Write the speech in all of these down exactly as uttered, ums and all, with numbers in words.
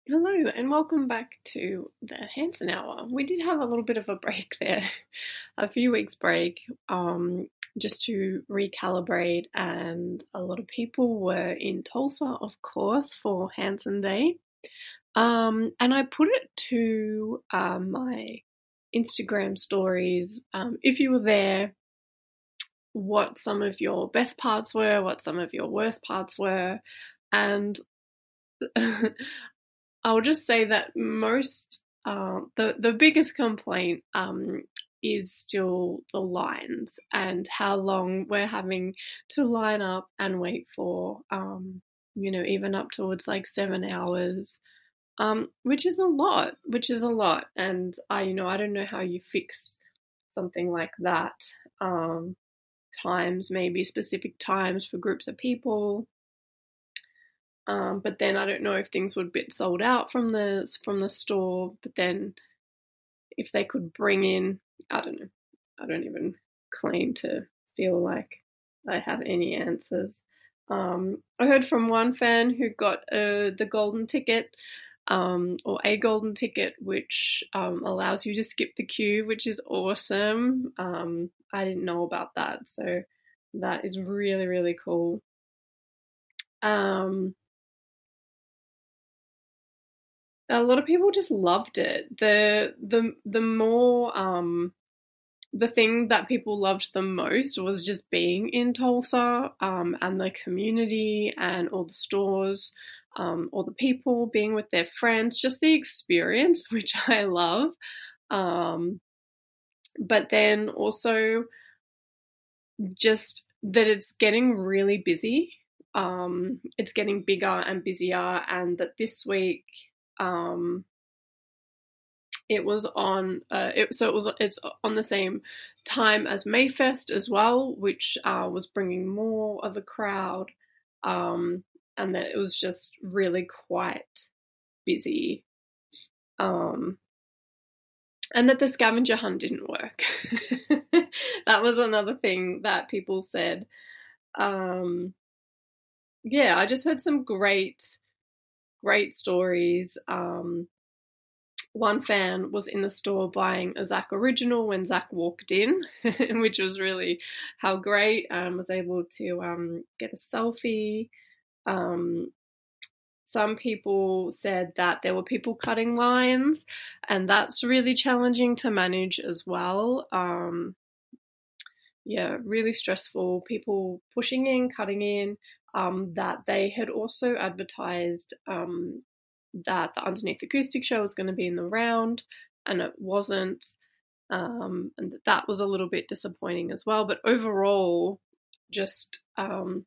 Hello and welcome back to the Hanson Hour. We did have a little bit of a break there, a few weeks break, um, just to recalibrate, and a lot of people were in Tulsa, of course, for Hanson Day. Um, and I put it to uh, my Instagram stories, um, if you were there, what some of your best parts were, what some of your worst parts were, and I'll just say that most, uh, the the biggest complaint um, is still the lines and how long we're having to line up and wait for, um, you know, even up towards like seven hours, um, which is a lot, which is a lot. And I, you know, I don't know how you fix something like that. Um, times, maybe specific times for groups of people. Um, but then I don't know if things would be sold out from the from the store. But then if they could bring in, I don't know. I don't even claim to feel like I have any answers. Um, I heard from one fan who got uh, the golden ticket, um, or a golden ticket, which um, allows you to skip the queue, which is awesome. Um, I didn't know about that, so that is really really cool. Um, a lot of people just loved it. The the the more um the thing that people loved the most was just being in Tulsa, um, and the community and all the stores, um, all the people being with their friends, just the experience, which I love. Um, but then also just that it's getting really busy. Um, it's getting bigger and busier, and that this week, um, it was on, uh, it, so it was, it's on the same time as Mayfest as well, which uh, was bringing more of a crowd, um, and that it was just really quite busy, um, and that the scavenger hunt didn't work. That was another thing that people said. Um, yeah, I just heard some great, great stories. Um, one fan was in the store buying a Zach original when Zach walked in, which was really how great. Um, was able to um, get a selfie. Um, some people said that there were people cutting lines, and that's really challenging to manage as well. Um, yeah, really stressful. People pushing in, cutting in. Um, that they had also advertised um, that the Underneath Acoustic show was going to be in the round, and it wasn't. Um, and that was a little bit disappointing as well. But overall, just um,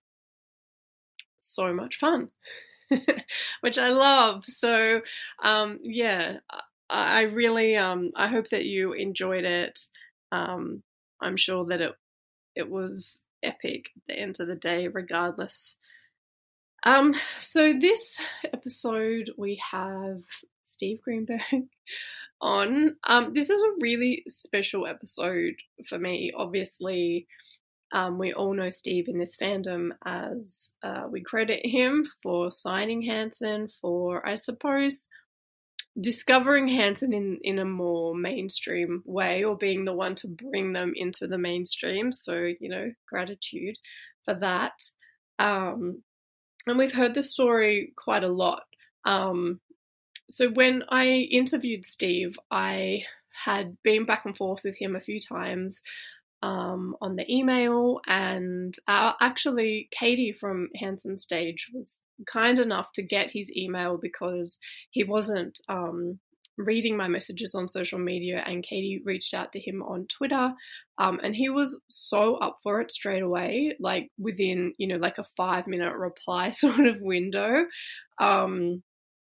so much fun, which I love. So um, yeah, I, I really um, I hope that you enjoyed it. Um, I'm sure that it it was epic at the end of the day, regardless. Um, so this episode we have Steve Greenberg on. Um, this is a really special episode for me. Obviously, um, we all know Steve in this fandom as uh, we credit him for signing Hanson, for, I suppose, discovering Hanson in, in a more mainstream way, or being the one to bring them into the mainstream. So, you know, gratitude for that. Um, and we've heard this story quite a lot. Um, so when I interviewed Steve, I had been back and forth with him a few times um, on the email, and uh, actually Katie from Hanson Stage was kind enough to get his email because he wasn't um, reading my messages on social media, and Katie reached out to him on Twitter, um, and he was so up for it straight away, like within, you know, like a five minute reply sort of window. Um,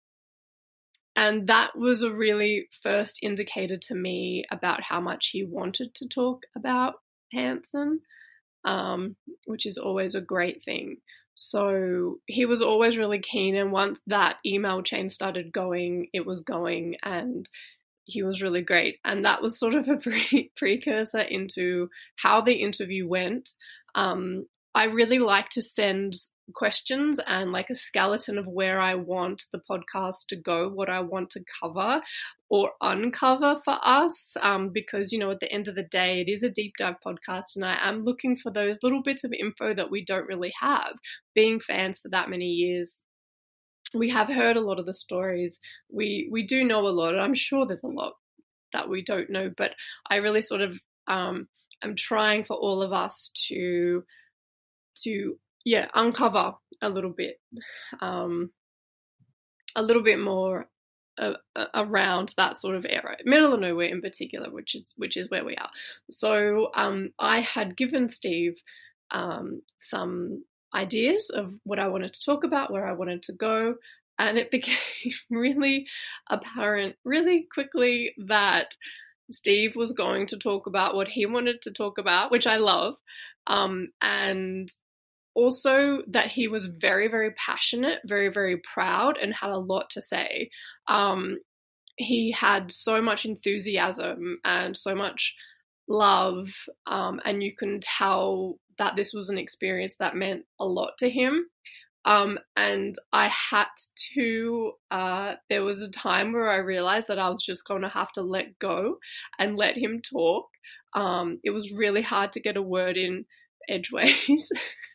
and that was a really first indicator to me about how much he wanted to talk about Hanson, um, which is always a great thing. So he was always really keen, and once that email chain started going, it was going, and he was really great. And that was sort of a pre- precursor into how the interview went. Um, I really like to send questions and like a skeleton of where I want the podcast to go, what I want to cover or uncover for us, um, because, you know, at the end of the day, it is a deep dive podcast, and I am looking for those little bits of info that we don't really have. Being fans for that many years, we have heard a lot of the stories. We we do know a lot, and I'm sure there's a lot that we don't know, but I really sort of um, am trying for all of us to to yeah uncover a little bit, um, a little bit more uh, around that sort of era, middle of nowhere in particular, which is which is where we are. So um, I had given Steve um, some ideas of what I wanted to talk about, where I wanted to go, and it became really apparent really quickly that Steve was going to talk about what he wanted to talk about, which I love, um, and also that he was very, very passionate, very, very proud, and had a lot to say. Um, he had so much enthusiasm and so much love, um, and you can tell that this was an experience that meant a lot to him. Um, and I had to, uh, there was a time where I realized that I was just going to have to let go and let him talk. Um, it was really hard to get a word in edgeways.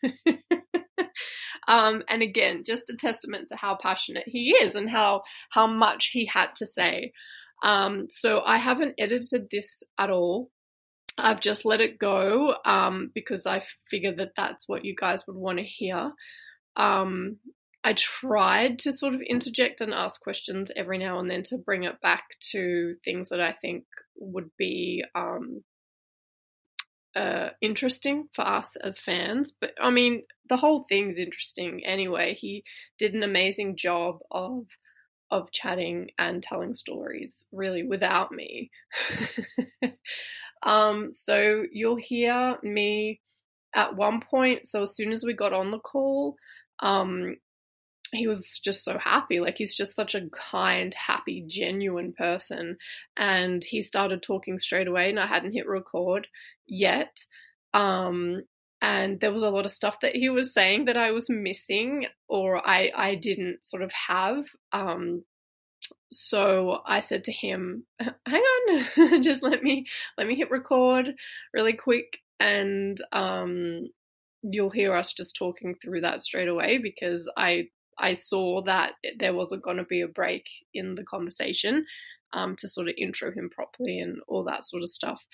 um, and again, just a testament to how passionate he is and how, how much he had to say. Um, so I haven't edited this at all. I've just let it go, um, because I figure that that's what you guys would want to hear. Um, I tried to sort of interject and ask questions every now and then to bring it back to things that I think would be um, uh, interesting for us as fans. But I mean, the whole thing's interesting anyway. He did an amazing job of of chatting and telling stories, really, without me. um, so you'll hear me at one point. So as soon as we got on the call, um, he was just so happy. Like, he's just such a kind, happy, genuine person. And he started talking straight away, and I hadn't hit record yet. Um, and there was a lot of stuff that he was saying that I was missing, or I, I didn't sort of have. Um, so I said to him, hang on, just let me, let me hit record really quick. And, um, you'll hear us just talking through that straight away, because I I saw that there wasn't going to be a break in the conversation, um, to sort of intro him properly and all that sort of stuff.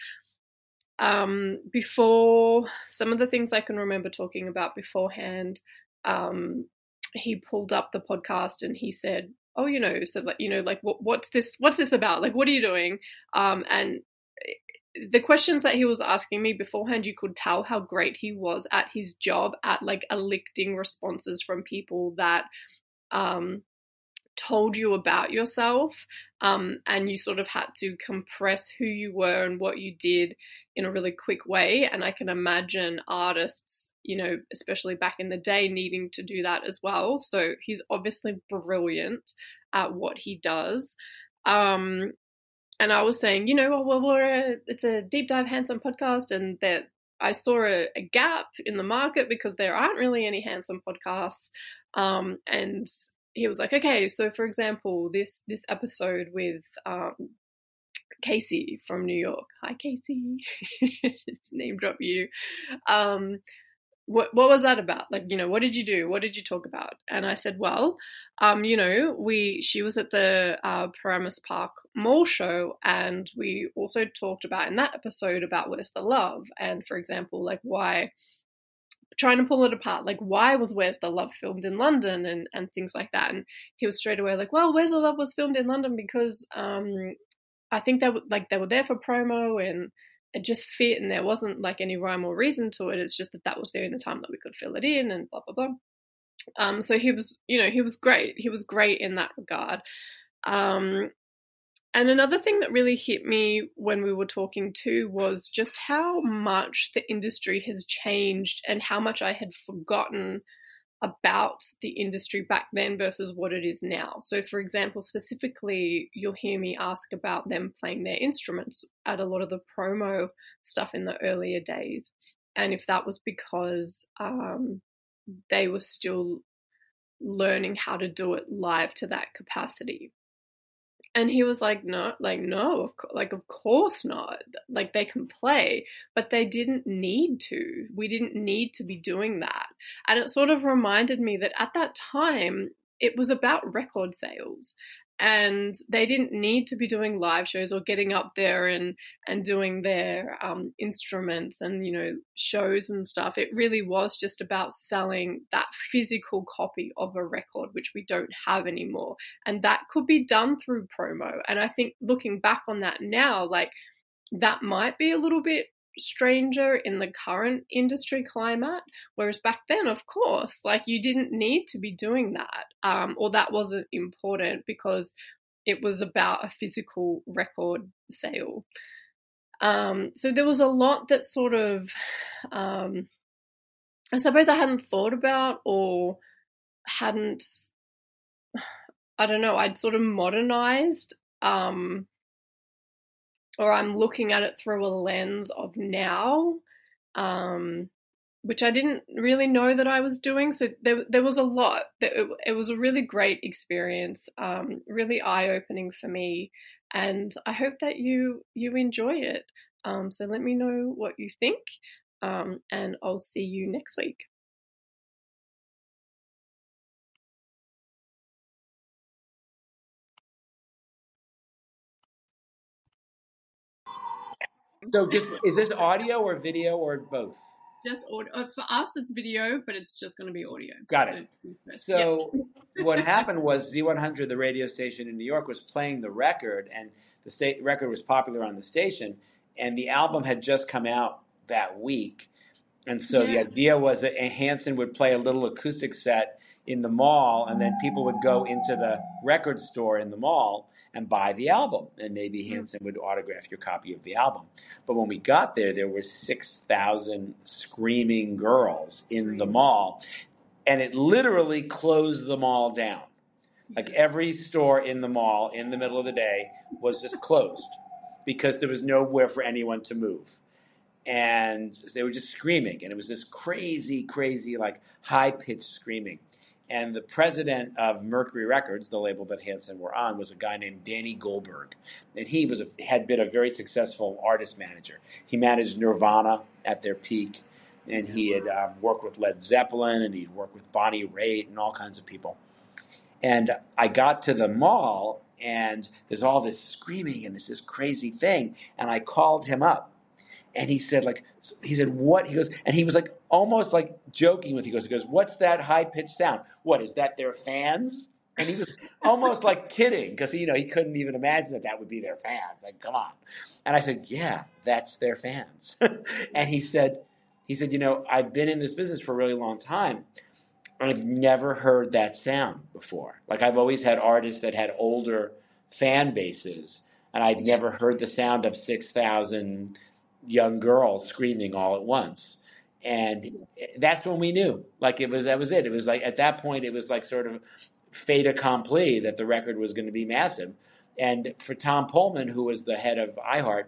Um, before, some of the things I can remember talking about beforehand, um, he pulled up the podcast and he said, oh, you know, so like, you know, like, what, what's this, what's this about? Like, what are you doing? Um, and the questions that he was asking me beforehand, you could tell how great he was at his job at like eliciting responses from people that um, told you about yourself, um, and you sort of had to compress who you were and what you did in a really quick way. And I can imagine artists, you know, especially back in the day, needing to do that as well. So he's obviously brilliant at what he does. Um, And I was saying, you know, well, we're a, it's a deep dive hands-on podcast, and that I saw a, a gap in the market because there aren't really any hands-on podcasts. Um, and he was like, okay, so for example, this this episode with um, Casey from New York. Hi, Casey. It's name drop you. Um, what what was that about? Like, you know, what did you do? What did you talk about? And I said, well, um, you know, we she was at the uh, Paramus Park Mall show, and we also talked about in that episode about Where's the Love, and for example, like why, trying to pull it apart, like why was Where's the Love filmed in London, and and things like that. And he was straight away like, well, Where's the Love was filmed in London because um, I think they were like they were there for promo, and it just fit, and there wasn't like any rhyme or reason to it. It's just that that was the only time that we could fill it in, and blah blah blah. Um, so he was, you know, he was great. He was great in that regard. Um, and another thing that really hit me when we were talking too was just how much the industry has changed and how much I had forgotten about the industry back then versus what it is now. So for example, specifically, you'll hear me ask about them playing their instruments at a lot of the promo stuff in the earlier days. And if that was because um, they were still learning how to do it live to that capacity. And he was like, no, like, no, of co- like, of course not. Like, they can play, but they didn't need to. We didn't need to be doing that. And it sort of reminded me that at that time, it was about record sales. And they didn't need to be doing live shows or getting up there and, and doing their um, instruments and, you know, shows and stuff. It really was just about selling that physical copy of a record, which we don't have anymore. And that could be done through promo. And I think looking back on that now, like, that might be a little bit stranger in the current industry climate, whereas back then, of course, like, you didn't need to be doing that, um, or that wasn't important because it was about a physical record sale. Um, so there was a lot that sort of, um, I suppose I hadn't thought about or hadn't, I don't know, I'd sort of modernized, um, or I'm looking at it through a lens of now, um, which I didn't really know that I was doing. So there, there was a lot. It, it was a really great experience, um, really eye-opening for me, and I hope that you you enjoy it. Um, so let me know what you think, um, and I'll see you next week. So just, is this audio or video or both? Just audio. For us, it's video, but it's just going to be audio. Got it. So, so yep. What happened was Z one hundred, the radio station in New York, was playing the record, and the state record was popular on the station, and the album had just come out that week. And so yeah. The idea was that Hanson would play a little acoustic set in the mall, and then people would go into the record store in the mall and buy the album, and maybe Hanson would autograph your copy of the album. But when we got there, there were six thousand screaming girls in the mall, and it literally closed the mall down. Like, every store in the mall in the middle of the day was just closed because there was nowhere for anyone to move. And they were just screaming, and it was this crazy, crazy, like, high-pitched screaming. And the president of Mercury Records, the label that Hanson were on, was a guy named Danny Goldberg. And he was a, had been a very successful artist manager. He managed Nirvana at their peak, and he had um, worked with Led Zeppelin, and he'd worked with Bonnie Raitt and all kinds of people. And I got to the mall, and there's all this screaming, and it's this crazy thing. And I called him up. And he said, like, he said, what? He goes, and he was like, almost like joking with, he goes, he goes, what's that high pitched sound? What, is that their fans? And he was almost like kidding, because, you know, he couldn't even imagine that that would be their fans. Like, come on. And I said, yeah, that's their fans. And he said, he said, you know, I've been in this business for a really long time, and I've never heard that sound before. Like, I've always had artists that had older fan bases, and I'd never heard the sound of six thousand young girls screaming all at once. And that's when we knew, like, it was, that was it. It was like, at that point, it was like sort of fait accompli that the record was going to be massive. And for Tom Pullman, who was the head of iHeart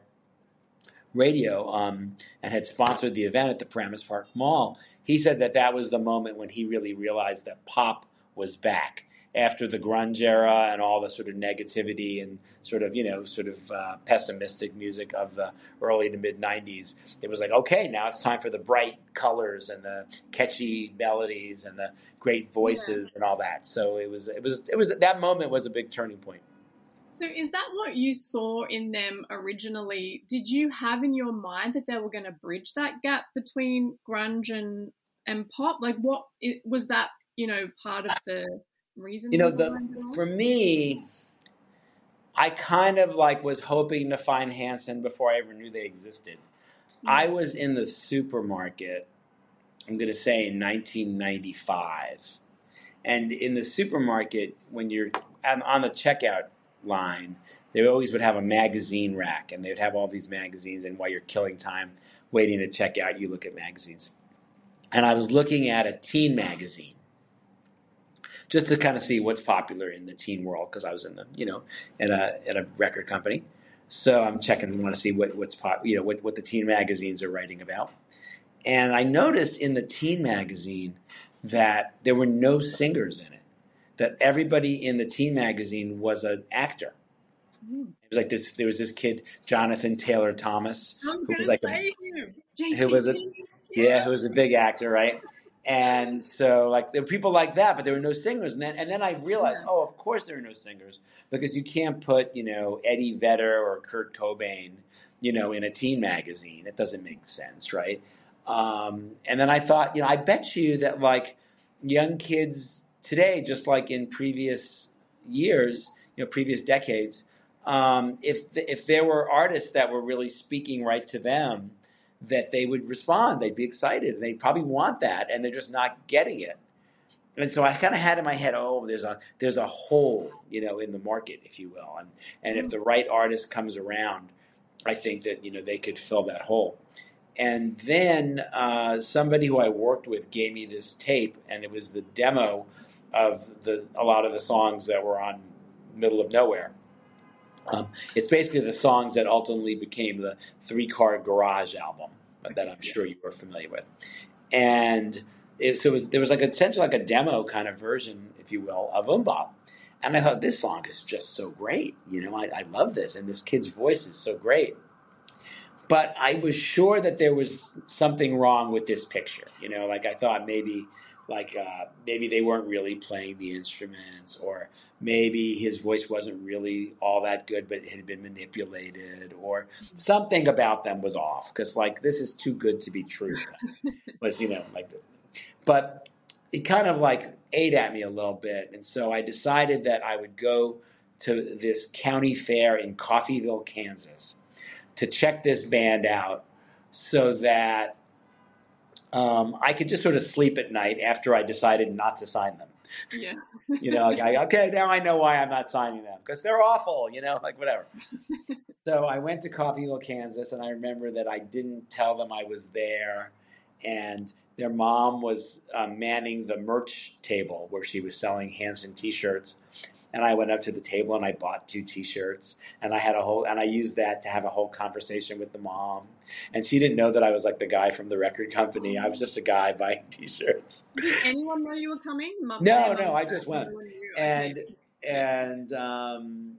Radio, um, and had sponsored the event at the Paramus Park Mall, he said that that was the moment when he really realized that pop was back. After the grunge era and all the sort of negativity and sort of, you know, sort of uh, pessimistic music of the early to mid nineties, it was like, okay, now it's time for the bright colors and the catchy melodies and the great voices, yeah, and all that. So it was, it was, it was, that moment was a big turning point. So is that what you saw in them originally? Did you have in your mind that they were going to bridge that gap between grunge and, and pop? Like, what it, was that, you know, part of the reason? You know, the, for me, I kind of like was hoping to find Hanson before I ever knew they existed. Yeah. I was in the supermarket, I'm going to say in nineteen ninety-five. And in the supermarket, when you're on the checkout line, they always would have a magazine rack, and they would have all these magazines, and while you're killing time waiting to check out, you look at magazines. And I was looking at a teen magazine, just to kind of see what's popular in the teen world, because I was in the, you know, at a at a record company. So I'm checking, want to see what what's pop, you know, what what the teen magazines are writing about. And I noticed in the teen magazine that there were no singers in it, that everybody in the teen magazine was an actor. Mm. It was like this. There was this kid, Jonathan Taylor Thomas, I'm who was gonna like a, say him. who was a J T T. yeah, who was a big actor, right? And so, like, there were people like that, but there were no singers. And then, and then I realized, Yeah. oh, of course there are no singers, because you can't put, you know, Eddie Vedder or Kurt Cobain, you know, in a teen magazine. It doesn't make sense, right? Um, and then I thought, you know, I bet you that, like, young kids today, just like in previous years, you know, previous decades, um, if if there were artists that were really speaking right to them, that they would respond, they'd be excited, and they probably want that, and they're just not getting it. And so I kind of had in my head, oh, there's a there's a hole, you know, in the market, if you will, and and if the right artist comes around, I think that, you know, they could fill that hole. And then uh, somebody who I worked with gave me this tape, and it was the demo of the a lot of the songs that were on Middle of Nowhere. Um, it's basically the songs that ultimately became the Three Car Garage album that I'm sure you were familiar with. And it, so it was, there was like essentially like a demo kind of version, if you will, of MMMBop. And I thought, this song is just so great. You know, I, I love this. And this kid's voice is so great. But I was sure that there was something wrong with this picture. You know, like I thought maybe like uh, maybe they weren't really playing the instruments, or maybe his voice wasn't really all that good, but it had been manipulated, or something about them was off. Because like, this is too good to be true. Was, you know, like, but it kind of like ate at me a little bit. And so I decided that I would go to this county fair in Coffeyville, Kansas, to check this band out, so that um, I could just sort of sleep at night after I decided not to sign them. Yeah. You know, like, I, okay, now I know why I'm not signing them, because they're awful, you know, like whatever. So I went to Coffeyville, Kansas, and I remember that I didn't tell them I was there. And their mom was uh, manning the merch table where she was selling Hanson T-shirts. And I went up to the table and I bought two T-shirts, and I had a whole, and I used that to have a whole conversation with the mom. And she didn't know that I was like the guy from the record company. I was just a guy buying T-shirts. Did anyone know you were coming? Mum, No, their no, mum, I just went. And okay. and um,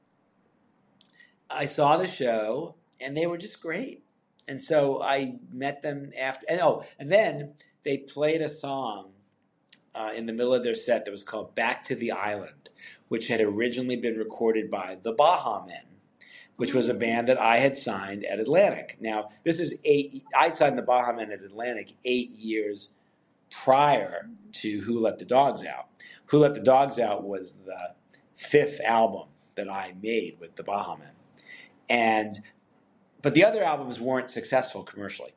I saw the show, and they were just great. And so I met them after, and oh, and then they played a song uh, in the middle of their set that was called "Back to the Island," which had originally been recorded by the Baha Men, which was a band that I had signed at Atlantic. Now, this is eight, I signed the Baha Men at Atlantic eight years prior to Who Let the Dogs Out. Who Let the Dogs Out was the fifth album that I made with the Baha Men. And, but the other albums weren't successful commercially.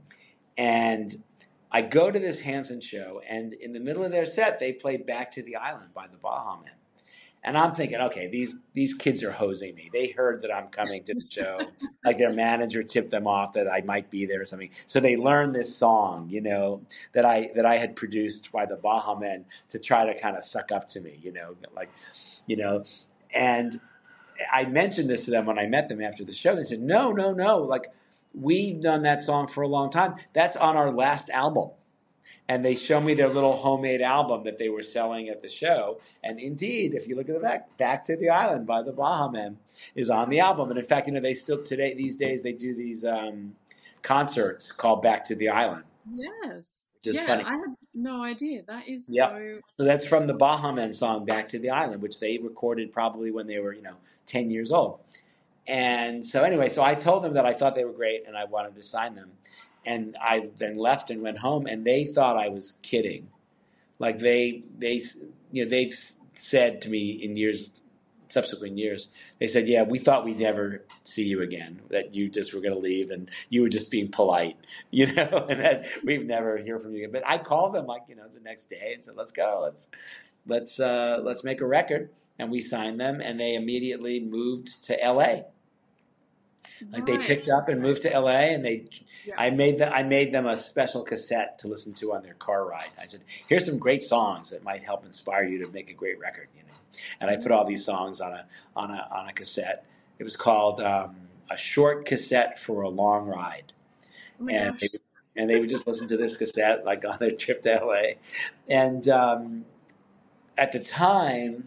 And I go to this Hanson show, and in the middle of their set, they play "Back to the Island" by the Baha Men. And I'm thinking, okay, these these kids are hosing me. They heard that I'm coming to the show. Like, their manager tipped them off that I might be there or something. So they learned this song, you know, that I that I had produced by the Baha Men to try to kind of suck up to me, you know, like, you know. And I mentioned this to them when I met them after the show. They said, no, no, no. Like, we've done that song for a long time. That's on our last album. And they show me their little homemade album that they were selling at the show. And indeed, if you look at the back, "Back to the Island" by the Baha Men is on the album. And in fact, you know, they still today, these days, they do these um, concerts called "Back to the Island." Yes. Which is yeah, funny. I had no idea. That is Yep. so. So that's from the Baha Men song "Back to the Island," which they recorded probably when they were, you know, ten years old. And so anyway, so I told them that I thought they were great and I wanted to sign them. And I then left and went home, and they thought I was kidding. Like, they, they, you know, they've said to me in years, subsequent years, they said, yeah, we thought we'd never see you again, that you just were going to leave and you were just being polite, you know, and that we've never hear from you again. But I called them, like, you know, the next day and said, let's go, let's, let's, uh, let's make a record. And we signed them, and they immediately moved to L A. Like, they picked up and moved to L A, and they, yeah. I made them, I made them a special cassette to listen to on their car ride. I said, here's some great songs that might help inspire you to make a great record, you know. And I put all these songs on a on a on a cassette. It was called um, "A Short Cassette for a Long Ride," oh and they, and they would just listen to this cassette like on their trip to L A. And um, at the time,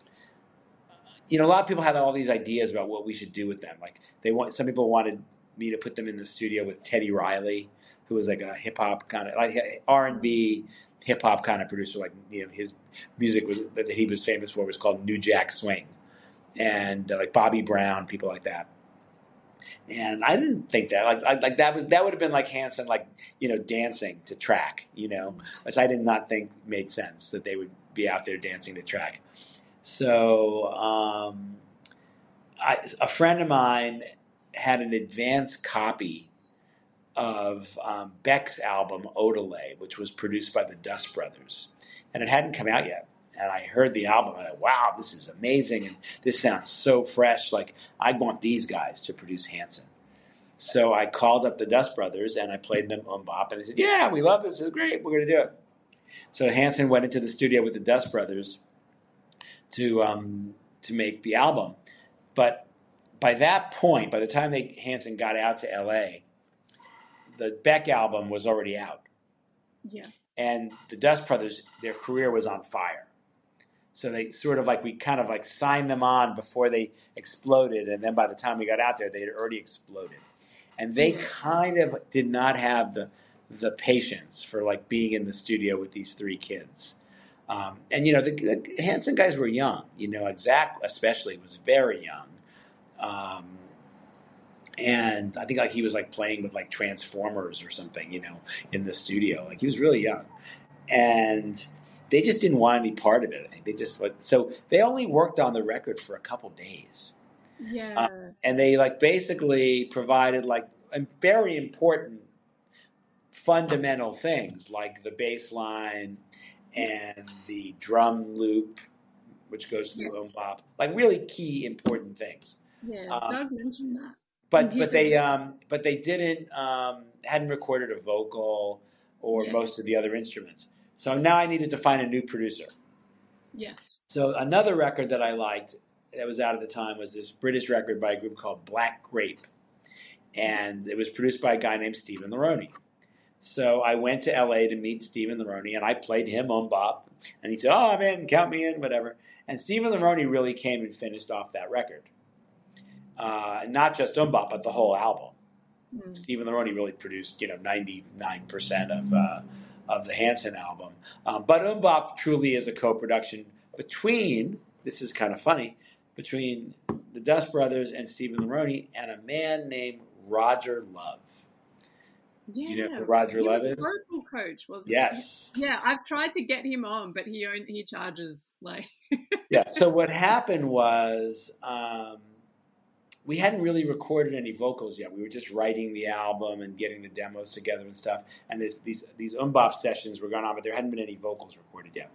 you know, a lot of people had all these ideas about what we should do with them. Like they want, some people wanted me to put them in the studio with Teddy Riley, who was like a hip hop kind of like R and B hip hop kind of producer. Like, you know, his music was that he was famous for was called New Jack Swing, and uh, like Bobby Brown, people like that. And I didn't think that like I, like that was that would have been like Hanson, like, you know, dancing to track, you know, which I did not think made sense that they would be out there dancing to track. So um, I, a friend of mine had an advanced copy of um, Beck's album Odelay, which was produced by the Dust Brothers, and it hadn't come out yet. And I heard the album, and I thought, wow, this is amazing, and this sounds so fresh. Like, I want these guys to produce Hanson. So I called up the Dust Brothers, and I played them MMMBop, and they said, yeah, we love this. This is great. We're going to do it. So Hanson went into the studio with the Dust Brothers to um, to make the album. But by that point, by the time they Hanson got out to L A, the Beck album was already out. Yeah. And the Dust Brothers, their career was on fire. So they sort of like, we kind of like signed them on before they exploded. And then by the time we got out there, they had already exploded. And they kind of did not have the the patience for like being in the studio with these three kids. Um, and, you know, the, the Hanson guys were young, you know, Zach especially was very young. Um, and I think like he was like playing with like Transformers or something, you know, in the studio. Like he was really young. And they just didn't want any part of it. I think they just like, so they only worked on the record for a couple days. Yeah. Uh, and they like basically provided like a very important fundamental things like the bass line and the drum loop, which goes through Yes. MMMBop, like really key important things. Yeah, Um, Doug mentioned that. but but they um, but they didn't um, hadn't recorded a vocal or Yes. most of the other instruments. So now I needed to find a new producer. Yes. So another record that I liked that was out at the time was this British record by a group called Black Grape, and it was produced by a guy named Stephen Laroni. So I went to L A to meet Stephen Laroni, and I played him MMMBop, and he said, "Oh, I'm in, count me in, whatever." And Stephen Laroni really came and finished off that record, uh, not just MMMBop, but the whole album. Mm. Stephen Laroni really produced, you know, ninety-nine percent of uh, of the Hanson album. Um, but MMMBop truly is a co-production between, this is kind of funny, between the Dust Brothers and Stephen Laroni and a man named Roger Love. Yeah. Do you know who Roger he Love was is? A vocal coach, wasn't yes. he? Yeah, I've tried to get him on, but he only, he charges like. yeah. So what happened was um, we hadn't really recorded any vocals yet. We were just writing the album and getting the demos together and stuff. And this, these these MMMBop sessions were going on, but there hadn't been any vocals recorded yet.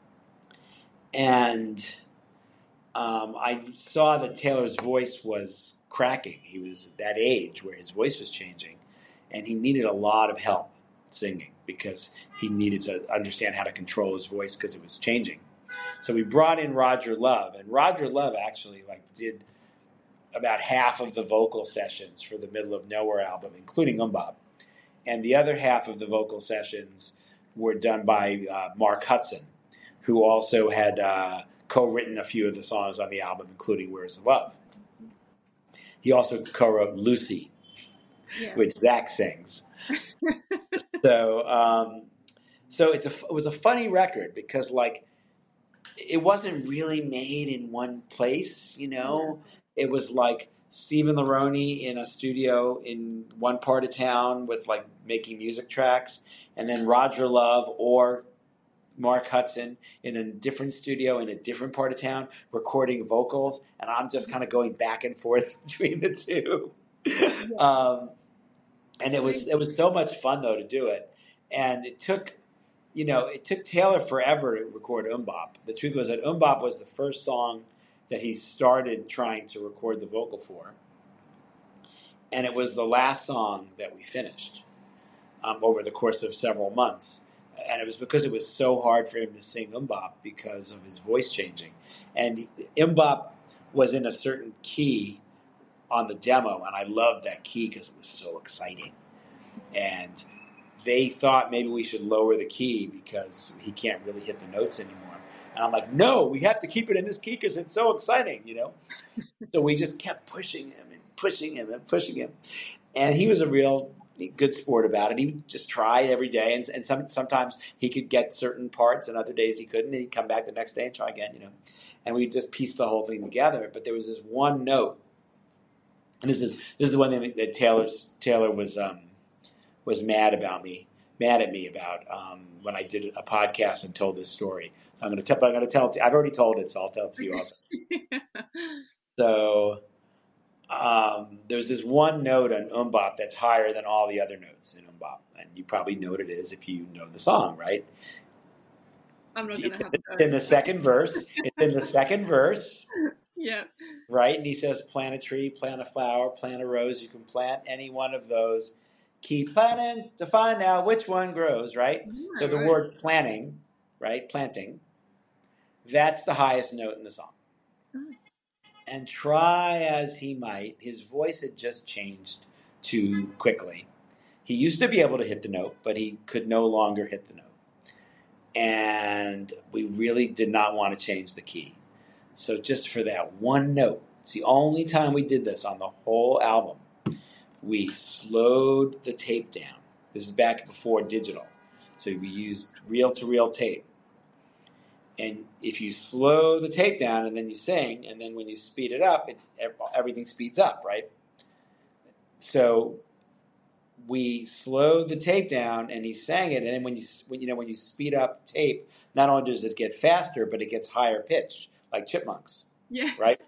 And um, I saw that Taylor's voice was cracking. He was at that age where his voice was changing. And he needed a lot of help singing because he needed to understand how to control his voice because it was changing. So we brought in Roger Love, and Roger Love actually like did about half of the vocal sessions for the Middle of Nowhere album, including MMMBop. And the other half of the vocal sessions were done by uh, Mark Hudson, who also had uh, co-written a few of the songs on the album, including Where's the Love. He also co-wrote Lucy, yeah. which Zach sings. so, um, so it's a, it was a funny record because, like, it wasn't really made in one place. You know, yeah. It was like Stephen Laroni in a studio in one part of town with like making music tracks, and then Roger Love or Mark Hudson in a different studio in a different part of town recording vocals, and I'm just kind of going back and forth between the two. Yeah. Um, and it was it was so much fun though to do it, and it took, you know, it took Taylor forever to record MMMBop. The truth was that MMMBop was the first song that he started trying to record the vocal for, and it was the last song that we finished um, over the course of several months. And it was because it was so hard for him to sing MMMBop because of his voice changing. And MMMBop was in a certain key on the demo, and I loved that key because it was so exciting. And they thought maybe we should lower the key because he can't really hit the notes anymore. And I'm like, no, we have to keep it in this key because it's so exciting, you know? So we just kept pushing him and pushing him and pushing him. And he was a real good sport about it. He would just try every day. And, and some, sometimes he could get certain parts and other days he couldn't. And he'd come back the next day and try again, you know? And we just pieced the whole thing together. But there was this one note. And this is this is the one thing that Taylor's, Taylor was um, was mad about me. mad at me about um, when I did a podcast and told this story. So I'm going to tell, I'm going to tell it to, I've already told it, so I'll tell it to you also. So um, there's this one note on Umbop that's higher than all the other notes in Umbop. And you probably know what it is if you know the song, right? I'm not going to have to It's in the second verse. It's in the second verse. Yeah. Right? And he says, plant a tree, plant a flower, plant a rose. You can plant any one of those. Keep planting to find out which one grows, right? Oh, so the right. word planting, right, planting, that's the highest note in the song. Oh. And try as he might, his voice had just changed too quickly. He used to be able to hit the note, but he could no longer hit the note. And we really did not want to change the key. So just for that one note, it's the only time we did this on the whole album. We slowed the tape down. This is back before digital. So we used reel-to-reel tape. And if you slow the tape down and then you sing, and then when you speed it up, it, everything speeds up, right? So we slowed the tape down and he sang it. And then when you, when, you know, when you speed up tape, not only does it get faster, but it gets higher pitch, like Chipmunks. Yeah. Right?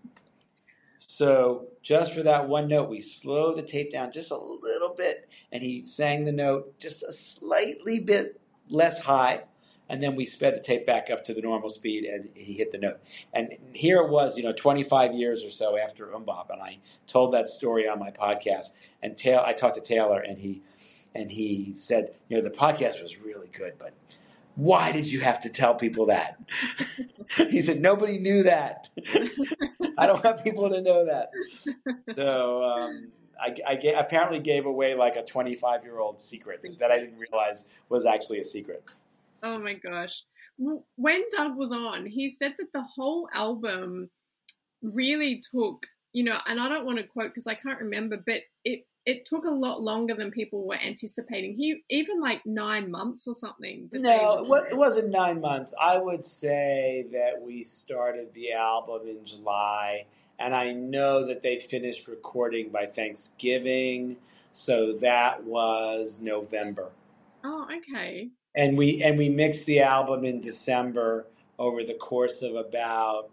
So just for that one note, we slowed the tape down just a little bit, and he sang the note just a slightly bit less high, and then we sped the tape back up to the normal speed, and he hit the note. And here it was, you know, twenty-five years or so after Umbop, and I told that story on my podcast. And Taylor, I talked to Taylor, and he and he said, you know, the podcast was really good, but why did you have to tell people that? He said, nobody knew that. I don't want people to know that. So um, I, I gave, apparently gave away like a twenty-five-year-old secret that I didn't realize was actually a secret. Oh, my gosh. When Doug was on, he said that the whole album really took, you know, and I don't want to quote because I can't remember, but it it took a lot longer than people were anticipating. He even like nine months or something. No, it, was, it wasn't nine months. I would say that we started the album in July, and I know that they finished recording by Thanksgiving, so that was November. Oh, okay. And we and we mixed the album in December over the course of about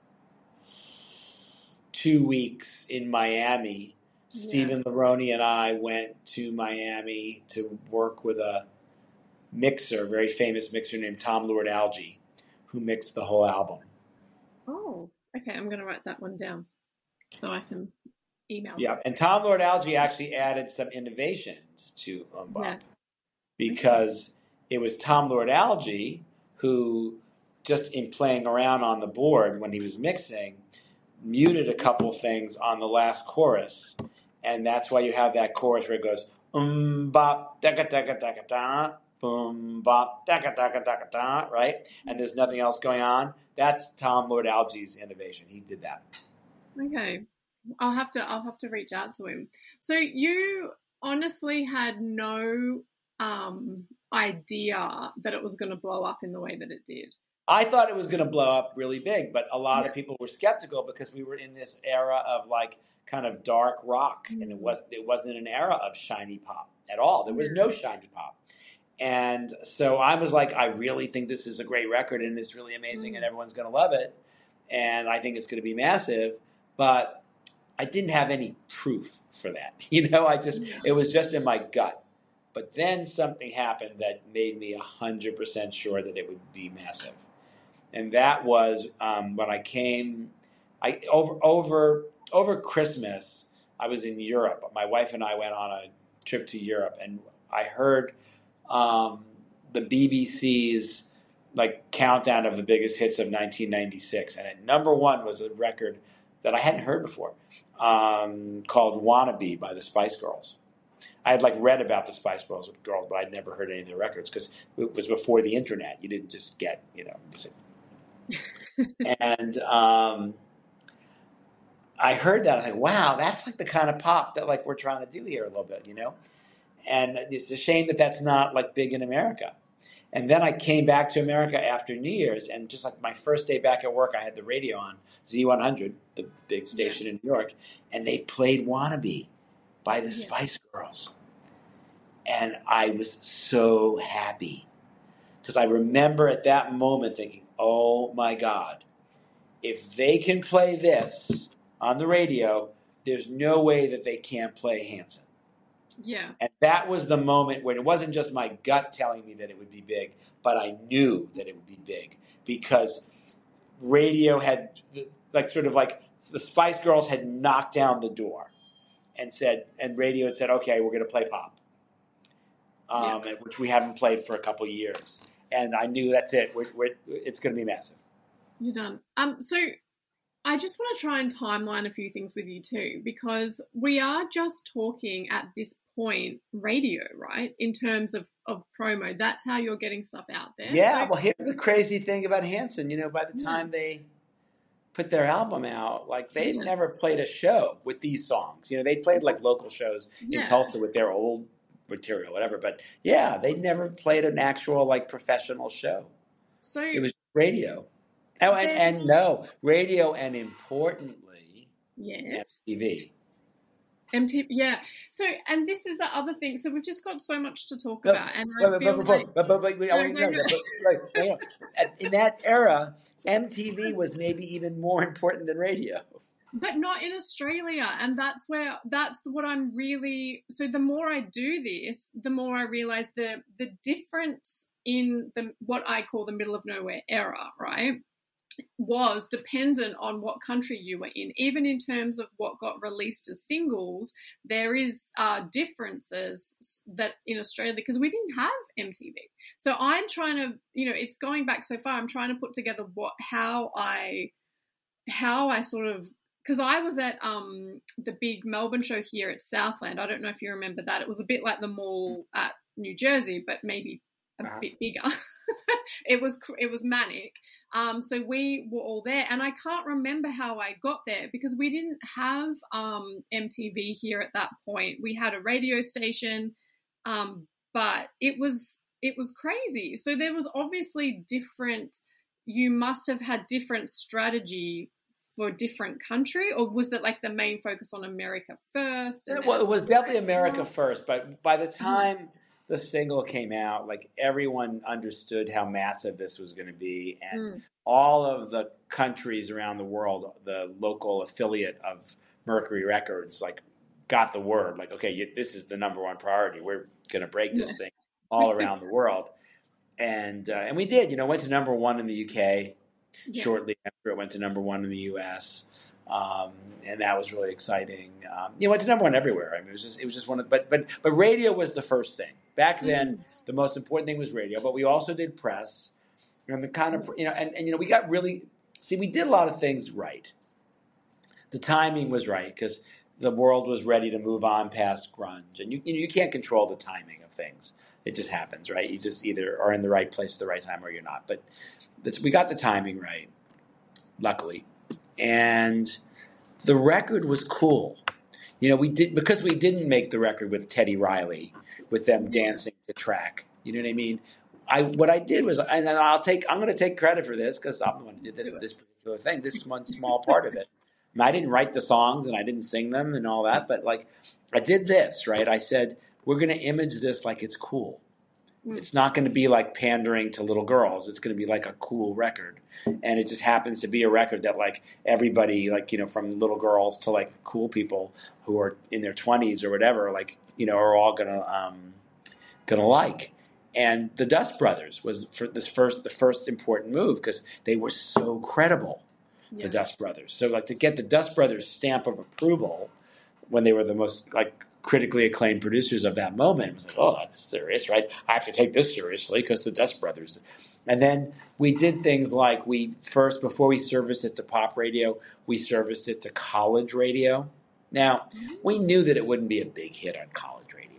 two weeks in Miami. Yeah. Stephen Laroni and I went to Miami to work with a mixer, a very famous mixer named Tom Lord-Alge, who mixed the whole album. Oh, okay. I'm going to write that one down so I can email. Yeah, and Tom Lord-Alge actually added some innovations to Umbop yeah. because okay. it was Tom Lord-Alge who, just in playing around on the board when he was mixing, muted a couple things on the last chorus. And that's why you have that chorus where it goes, um, bop, daka, daka, daka, da, boom, bop, daka, daka, daka, da, right? And there's nothing else going on. That's Tom Lord-Alge's innovation. He did that. Okay. I'll have to, I'll have to reach out to him. So you honestly had no um, idea that it was going to blow up in the way that it did. I thought it was going to blow up really big, but a lot yeah. of people were skeptical because we were in this era of like kind of dark rock, mm-hmm. and it was it wasn't an era of shiny pop at all. There was no shiny pop, and so I was like, I really think this is a great record and it's really amazing, mm-hmm. and everyone's going to love it, and I think it's going to be massive. But I didn't have any proof for that, you know. I just yeah. it was just in my gut. But then something happened that made me a hundred percent sure that it would be massive. And that was um, when I came, I over over over Christmas, I was in Europe. My wife and I went on a trip to Europe, and I heard um, the B B C's like countdown of the biggest hits of nineteen ninety-six, and at number one was a record that I hadn't heard before, um, called "Wannabe" by the Spice Girls. I had like read about the Spice Girls, girls but I'd never heard any of their records because it was before the internet. You didn't just get, you know, music. and um, I heard that. I think, wow, that's like the kind of pop that like we're trying to do here a little bit, you know? And it's a shame that that's not like big in America. And then I came back to America after New Year's, and just like my first day back at work, I had the radio on, Z one hundred, the big station yeah. in New York, and they played Wannabe by the yeah. Spice Girls. And I was so happy because I remember at that moment thinking, oh my God, if they can play this on the radio, there's no way that they can't play Hanson. Yeah. And that was the moment when it wasn't just my gut telling me that it would be big, but I knew that it would be big because radio had, like, sort of like the Spice Girls had knocked down the door and said, and radio had said, okay, we're going to play pop, um, yeah. which we haven't played for a couple of years. And I knew that's it. We're, we're, it's going to be massive. You're done. Um, so I just want to try and timeline a few things with you too, because we are just talking at this point radio, right? In terms of, of promo, that's how you're getting stuff out there. Yeah. So, well, here's the crazy thing about Hanson. You know, by the time yeah. they put their album out, like they yeah. never played a show with these songs. You know, they played like local shows yeah. in Tulsa with their old material, whatever. But yeah, they never played an actual like professional show. So it was radio. Oh, and, and no, radio and importantly, yes. M T V. M T V, yeah. So, and this is the other thing. So we've just got so much to talk no, about. And I but, feel but, like... But, but, but, but, no, no, no. but like, you know, in that era, M T V was maybe even more important than radio. But not in Australia. And that's where, that's what I'm really... So the more I do this, the more I realize the the difference in the what I call the middle of nowhere era, right? Was dependent on what country you were in. Even in terms of what got released as singles, there is uh, differences that in Australia, because we didn't have M T V. So I'm trying to, you know, it's going back so far. I'm trying to put together what, how I, how I sort of, because I was at um, the big Melbourne show here at Southland. I don't know if you remember that. It was a bit like the mall at New Jersey, but maybe a uh-huh. bit bigger. It was it was manic. Um, so we were all there, and I can't remember how I got there because we didn't have um, M T V here at that point. We had a radio station, um, but it was it was crazy. So there was obviously different. You must have had different strategy for a different country, or was that like the main focus on America first? And well, it was definitely America first, but by the time the single came out, like everyone understood how massive this was going to be, and mm. all of the countries around the world, the local affiliate of Mercury Records, like got the word, like, okay, you, this is the number one priority. We're going to break this yeah. thing all around the world, and uh, and we did. You know, went to number one in the U K. Yes. Shortly after, it went to number one in the U S. Um, and that was really exciting. Um, you know, it went to number one everywhere. I mean, it was just, it was just one of, but, but, but radio was the first thing. Back then, mm. the most important thing was radio, but we also did press and the kind of, you know, and, and, you know, we got really, see, we did a lot of things right. The timing was right because the world was ready to move on past grunge, and you, you know, you can't control the timing of things. It just happens, right? You just either are in the right place at the right time or you're not. But that's, we got the timing right, luckily. And the record was cool. You know, we did, because we didn't make the record with Teddy Riley, with them dancing to track. You know what I mean? I what I did was, and I'll take, I'm going to take credit for this because I'm the one who did this this particular thing. This is one small part of it. And I didn't write the songs and I didn't sing them and all that, but like I did this, right? I said, we're going to image this like it's cool. It's not going to be like pandering to little girls. It's going to be like a cool record. And it just happens to be a record that like everybody, like, you know, from little girls to like cool people who are in their twenties or whatever, like, you know, are all going to, um, going to like. And the Dust Brothers was for this first, the first important move because they were so credible, yeah. the Dust Brothers. So like to get the Dust Brothers stamp of approval when they were the most like, critically acclaimed producers of that moment. It was like, oh, that's serious, right? I have to take this seriously because the Dust Brothers. And then we did things like we first, before we serviced it to pop radio, we serviced it to college radio. Now, we knew that it wouldn't be a big hit on college radio.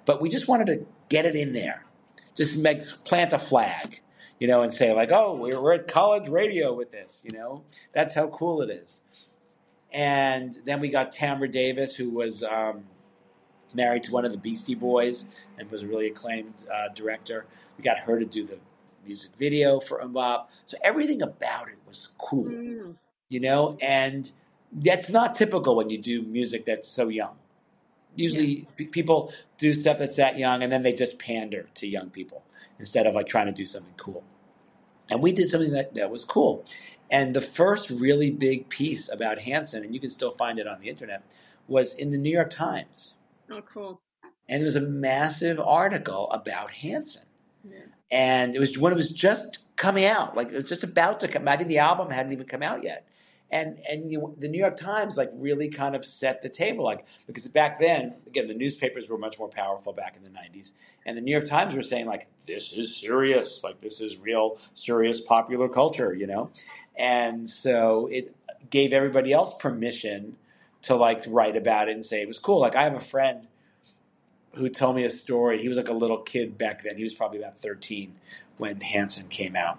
but we just wanted to get it in there, just make plant a flag, you know, and say like, oh, we're, we're at college radio with this, you know, that's how cool it is. And then we got Tamra Davis, who was um, married to one of the Beastie Boys and was a really acclaimed uh, director. We got her to do the music video for MMMBop. So everything about it was cool, mm. you know, and that's not typical when you do music that's so young. Usually yeah. p- people do stuff that's that young and then they just pander to young people instead of like trying to do something cool. And we did something that, that was cool. And the first really big piece about Hanson, and you can still find it on the internet, was in the New York Times. Oh, cool. And it was a massive article about Hanson. Yeah. And it was when it was just coming out. Like, it was just about to come. I think the album hadn't even come out yet. And and you, the New York Times, like, really kind of set the table. Like, because back then, again, the newspapers were much more powerful back in the nineties. And the New York Times were saying, like, this is serious. Like, this is real, serious popular culture, you know? And so it gave everybody else permission to, like, write about it and say it was cool. Like, I have a friend who told me a story. He was like a little kid back then. He was probably about thirteen when Hanson came out.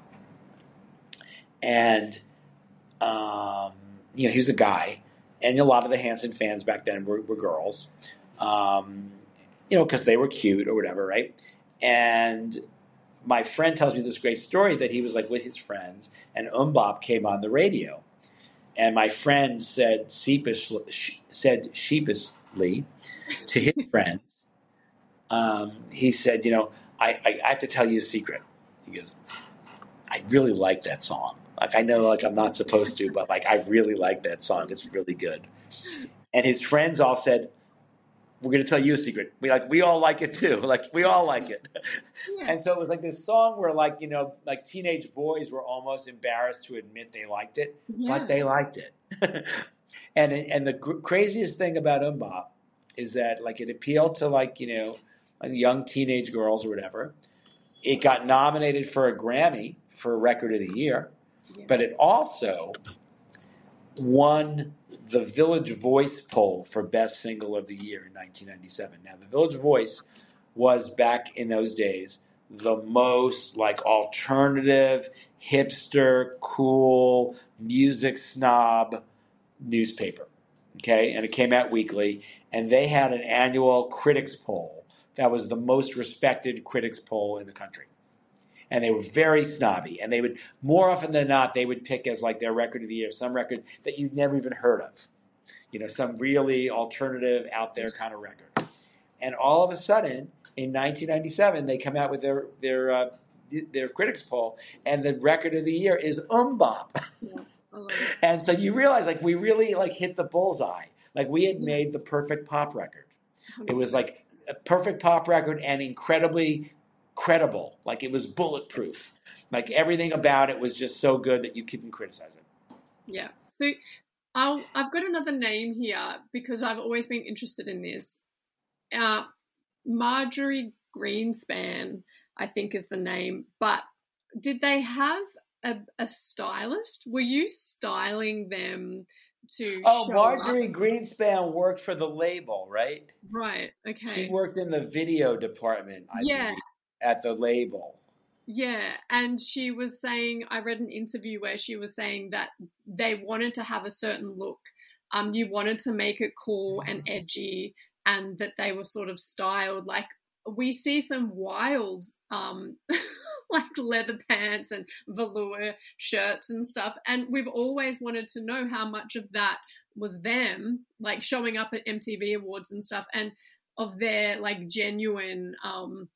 And, um, you know, he was a guy. And a lot of the Hanson fans back then were, were girls, um, you know, because they were cute or whatever, right? And my friend tells me this great story that he was like with his friends and MMMBop came on the radio. And my friend said, sheepish, said sheepishly to his friends, um, he said, you know, I, I, I have to tell you a secret. He goes, I really like that song. Like, I know, like, I'm not supposed to, but, like, I really like that song. It's really good. And his friends all said, we're going to tell you a secret. We like, we all like it too. Like, we all like it. Yeah. And so it was like this song where, like, you know, like teenage boys were almost embarrassed to admit they liked it, yeah. but they liked it. and and the gr- craziest thing about MMMBop is that, like, it appealed to, like, you know, like young teenage girls or whatever. It got nominated for a Grammy for Record of the Year, yeah. but it also won the Village Voice poll for Best Single of the Year in nineteen ninety-seven. Now, the Village Voice was, back in those days, the most, like, alternative, hipster, cool, music snob newspaper, okay? And it came out weekly, and they had an annual critics poll that was the most respected critics poll in the country. And they were very snobby. And they would, more often than not, they would pick as like their record of the year some record that you'd never even heard of. You know, some really alternative, out there kind of record. And all of a sudden, in nineteen ninety-seven, they come out with their their uh, their critics poll, and the record of the year is MMMBop. Yeah. Oh. And so you realize, like, we really, like, hit the bullseye. Like, we had made the perfect pop record. It was like a perfect pop record and incredibly credible. Like, it was bulletproof. Like, everything about it was just so good that you couldn't criticize it. Yeah. So I'll, I've got another name here because I've always been interested in this. Uh, Marjorie Greenspan, I think, is the name. But did they have a, a stylist? Were you styling them to Oh, show Marjorie up? Greenspan worked for the label, right? Right. Okay. She worked in the video department, I yeah. believe, at the label. Yeah, and she was saying, I read an interview where she was saying that they wanted to have a certain look. Um, you wanted to make it cool and edgy, and that they were sort of styled. Like, we see some wild, um, like leather pants and velour shirts and stuff, and we've always wanted to know how much of that was them, like showing up at M T V Awards and stuff, and of their, like, genuine um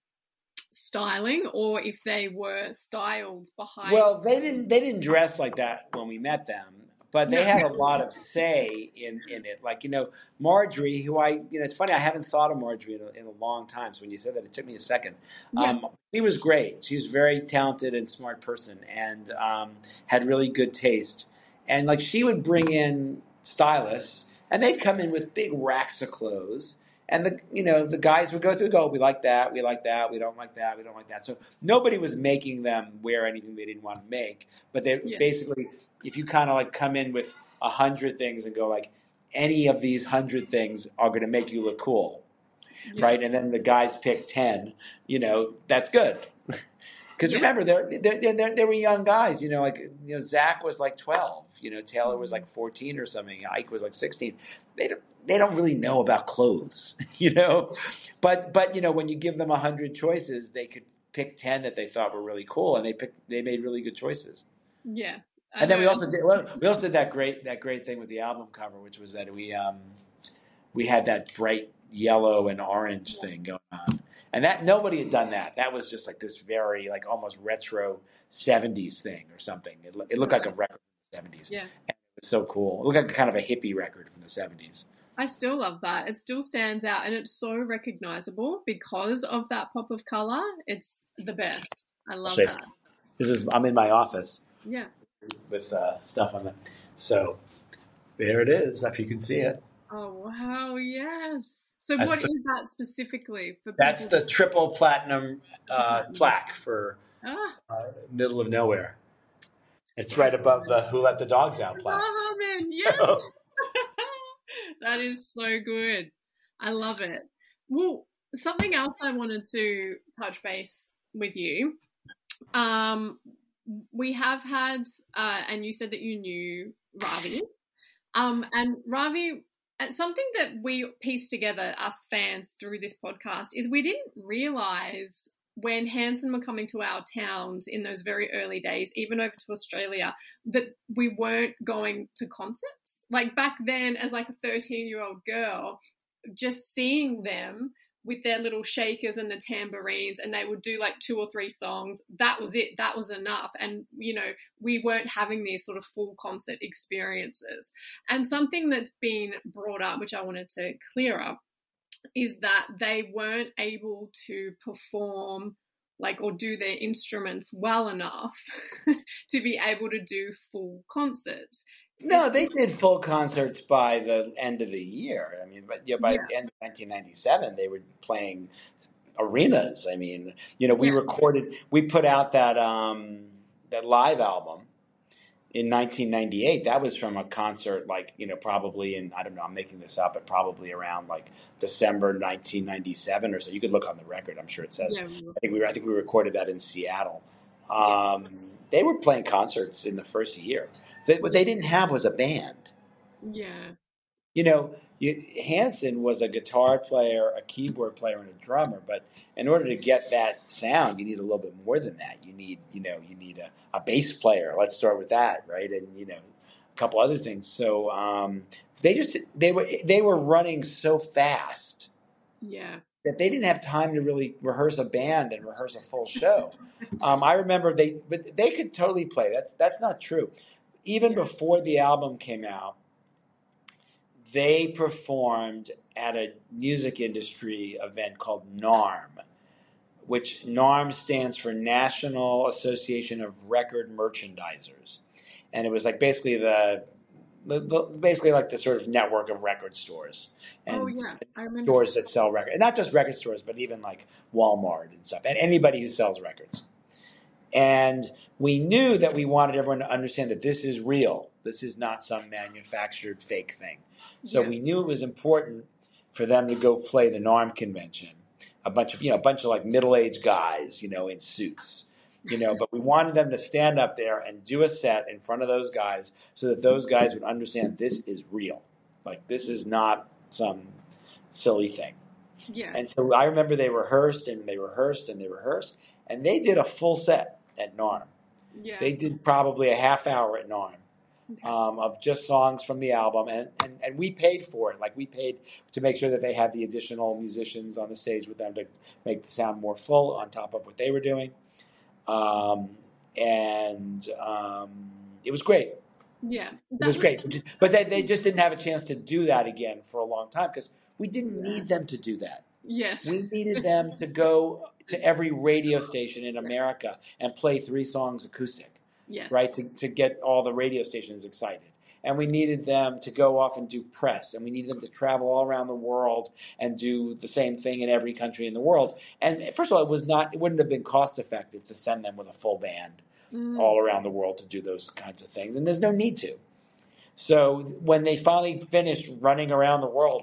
styling, or if they were styled behind. Well, they didn't they didn't dress like that when we met them, but they had a lot of say in, in it. Like, you know, Marjorie, who I, you know, it's funny, I haven't thought of Marjorie in a, in a long time. So when you said that, it took me a second. Yeah. Um, she was great. She's a very talented and smart person, and um, had really good taste. And, like, she would bring in stylists, and they'd come in with big racks of clothes. And the you know the guys would go through, go, we like that, we like that, we don't like that, we don't like that. So nobody was making them wear anything they didn't want to make. But they yeah. basically, if you kind of like come in with a hundred things and go like, any of these hundred things are going to make you look cool, Yeah. right? And then the guys pick ten, you know, that's good. Because Yeah. remember, they're, they're, they're, they were young guys, you know, like, you know, Zach was like twelve, you know, Taylor was like fourteen or something. Ike was like sixteen. They don't, they don't really know about clothes, you know, but, but, you know, when you give them a hundred choices, they could pick ten that they thought were really cool, and they picked, they made really good choices. Yeah. I And then know. we also did, well, we also did that great, that great thing with the album cover, which was that we, um, we had that bright yellow and orange thing going on. And that nobody had done that. That was just like this very like almost retro seventies thing or something. It, it looked Right. like a record from the seventies. Yeah. And it was so cool. It looked like kind of a hippie record from the seventies. I still love that. It still stands out, and it's so recognizable because of that pop of color. It's the best. I love Actually, that. This is I'm in my office Yeah. with uh, stuff on it. So there it is, if you can see it. Oh, wow. Yes. So That's what the- is that specifically for That's people? the triple platinum uh, plaque for Ah, uh, Middle of Nowhere. It's right above the Who Let the Dogs Out plaque. Ramen. Yes. That is so good. I love it. Well, something else I wanted to touch base with you. Um, we have had, uh, and you said that you knew Ravi. Um, and Ravi, and something that we pieced together, us fans, through this podcast is we didn't realize when Hanson were coming to our towns in those very early days, even over to Australia, that we weren't going to concerts. Like back then, as like a thirteen-year-old girl, just seeing them with their little shakers and the tambourines, and they would do like two or three songs. That was it. That was enough. And, you know, we weren't having these sort of full concert experiences. And something that's been brought up, which I wanted to clear up, is that they weren't able to perform like or do their instruments well enough to be able to do full concerts. No, they did full concerts by the end of the year. I mean, but yeah, by Yeah. the end of nineteen ninety-seven, they were playing arenas. I mean, you know, we Yeah. recorded, we put out that um, that live album in nineteen ninety-eight. That was from a concert, like, you know, probably in, I don't know, I'm making this up, but probably around like December nineteen ninety-seven or so. You could look on the record. I'm sure it says. Yeah. I think we were, I think we recorded that in Seattle. Um, they were playing concerts in the first year. They, what they didn't have was a band. Yeah. You know, you, Hanson was a guitar player, a keyboard player, and a drummer. But in order to get that sound, you need a little bit more than that. You need, you know, you need a, a bass player. Let's start with that, right? And you know, a couple other things. So um, they just they were they were running so fast. Yeah. That they didn't have time to really rehearse a band and rehearse a full show. Um, I remember they, but they could totally play. That's that's not true. Even before the album came out, they performed at a music industry event called NARM, which NARM stands for National Association of Record Merchandisers, and it was like basically the basically like the sort of network of record stores and Oh, yeah. I remember. stores that sell records, and not just record stores, but even like Walmart and stuff, and anybody who sells records. And we knew that we wanted everyone to understand that this is real. This is not some manufactured fake thing. So Yeah. we knew it was important for them to go play the NARM convention. A bunch of, you know, a bunch of like middle-aged guys, you know, in suits. You know, but we wanted them to stand up there and do a set in front of those guys so that those guys would understand this is real. Like, this is not some silly thing. Yeah. And so I remember they rehearsed and they rehearsed and they rehearsed, and they did a full set at NARM. Yeah. They did probably a half hour at NARM Okay. um, of just songs from the album, and, and, and we paid for it. Like, we paid to make sure that they had the additional musicians on the stage with them to make the sound more full on top of what they were doing. Um, and um, it was great. Yeah. It was great. But they, they just didn't have a chance to do that again for a long time because we didn't need them to do that. Yes. We needed them to go to every radio station in America and play three songs acoustic, Yeah. right, to, to get all the radio stations excited. And we needed them to go off and do press, and we needed them to travel all around the world and do the same thing in every country in the world. And first of all, it was not, it wouldn't have been cost effective to send them with a full band Mm. all around the world to do those kinds of things, and there's no need to. So when they finally finished running around the world like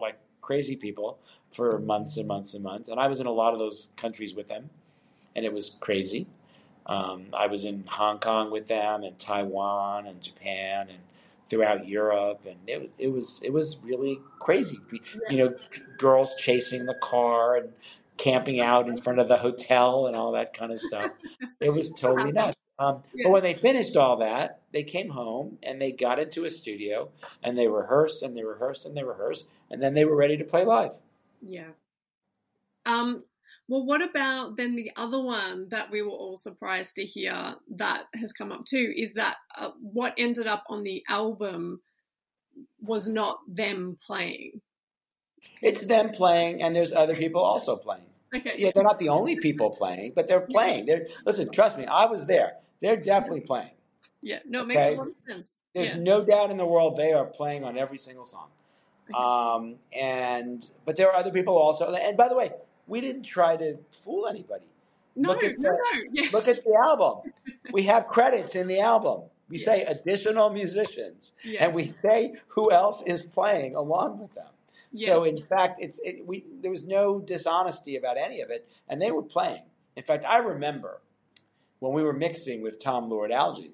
crazy people for months and months and months. And I was in a lot of those countries with them, and it was crazy. Um, I was in Hong Kong with them, and Taiwan, and Japan, and throughout Europe, and it it was it was really crazy. You know, girls chasing the car and camping out in front of the hotel and all that kind of stuff. It was totally nuts. Um, Yeah. But when they finished all that, they came home and they got into a studio and they rehearsed and they rehearsed and they rehearsed, and then they were ready to play live. Yeah. Um. Well, what about then the other one that we were all surprised to hear that has come up too is that uh, what ended up on the album was not them playing. It's them playing, and there's other people also playing. Okay. Yeah, they're not the only people playing, but they're playing. They're listen. Trust me, I was there. They're definitely playing. Yeah. No, it Okay? makes a lot of sense. There's Yeah. no doubt in the world they are playing on every single song. Okay. Um, and but there are other people also. And by the way, we didn't try to fool anybody. No, look at the, no, no. Yeah. Look at the album. We have credits in the album. We Yeah. say additional musicians, Yeah. and we say who else is playing along with them. Yeah. So in fact, it's it, we there was no dishonesty about any of it, and they were playing. In fact, I remember when we were mixing with Tom Lord Alge,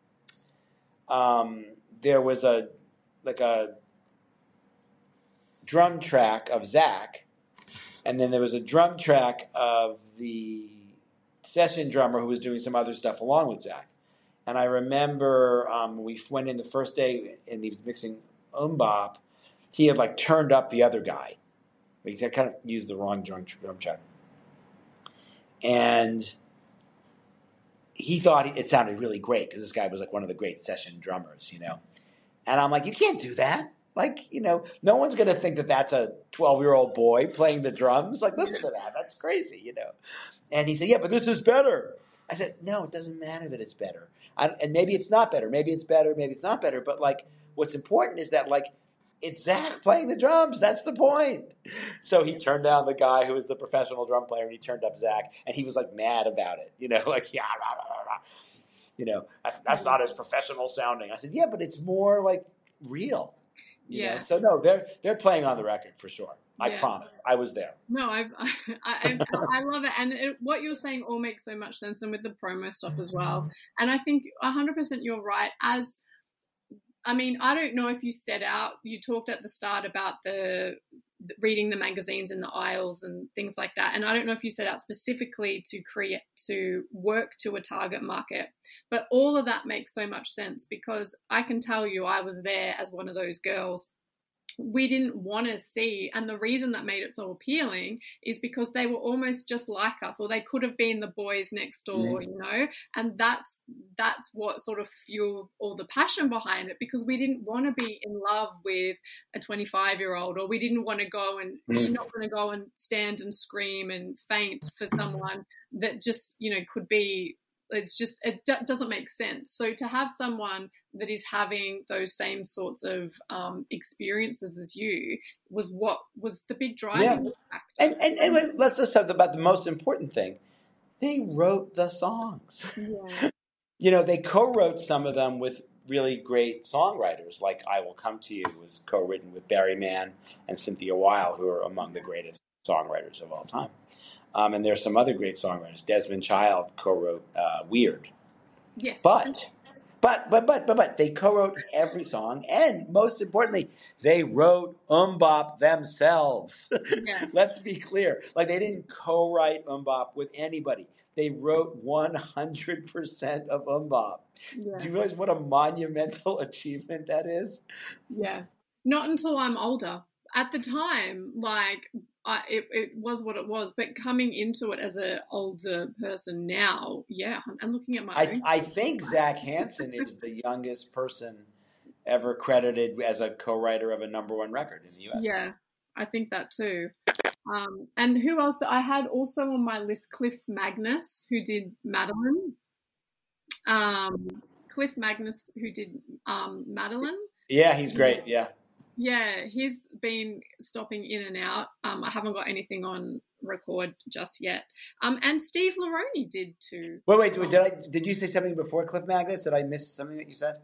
um, there was a like a drum track of Zach, and then there was a drum track of the session drummer who was doing some other stuff along with Zach. And I remember um, we went in the first day and he was mixing Umbop. He had like turned up the other guy. He kind of used the wrong drum, drum track. And he thought it sounded really great because this guy was like one of the great session drummers, you know. And I'm like, you can't do that. Like, you know, no one's going to think that that's a twelve-year-old boy playing the drums. Like, listen to that. That's crazy, you know. And he said, yeah, but this is better. I said, no, it doesn't matter that it's better. I, and maybe it's not better. Maybe it's better. Maybe it's not better. But, like, what's important is that, like, it's Zach playing the drums. That's the point. So he turned down the guy who was the professional drum player, and he turned up Zach. And he was, like, mad about it. You know, like, yeah, rah, rah, rah. You know, that's, that's not as professional sounding. I said, yeah, but it's more, like, real. You Yeah. know? So no, they're they're playing on the record for sure. I Yeah. promise. I was there. No, I've, I, I, I love it. And it, what you're saying all makes so much sense, and with the promo stuff as well. And I think one hundred percent you're right. As, I mean, I don't know if you set out, you talked at the start about the reading the magazines in the aisles and things like that. And I don't know if you set out specifically to create, to work to a target market, but all of that makes so much sense because I can tell you I was there as one of those girls. We didn't want to see, and the reason that made it so appealing is because they were almost just like us, or they could have been the boys next door, Mm-hmm. you know, and that's that's what sort of fueled all the passion behind it, because we didn't want to be in love with a twenty-five year old, or we didn't want to go and Mm-hmm. you're not going to go and stand and scream and faint for someone that just, you know, could be, it's just, it d- doesn't make sense. So to have someone that is having those same sorts of um, experiences as you was what was the big driving Yeah. factor. And, and and let's just talk about the most important thing. They wrote the songs. Yeah. You know, they co-wrote some of them with really great songwriters, like "I Will Come to You" was co-written with Barry Mann and Cynthia Weil, who are among the greatest songwriters of all time. Um, and there's some other great songwriters. Desmond Child co-wrote uh, "Weird." Yes. But, but, but, but, but, but, they co-wrote every song, and most importantly, they wrote Umbop themselves. Yeah. Let's be clear. Like, they didn't co-write Umbop with anybody. They wrote one hundred percent of Umbop. Yeah. Do you realize what a monumental achievement that is? Yeah. Not until I'm older. At the time, like, I, it, it was what it was, but coming into it as an older person now, yeah, and looking at my I, own. I think Zach Hansen is the youngest person ever credited as a co-writer of a number one record in the U S. Yeah, I think that too. Um, and who else? That I had also on my list, Cliff Magnus, who did Madeline. Um, Cliff Magnus, who did um, Madeline. Yeah, he's great. Yeah. Yeah, he's been stopping in and out. Um, I haven't got anything on record just yet. Um, and Steve Laroni did too. Wait, wait, wait, did I? Did you say something before Cliff Magnus? Did I miss something that you said?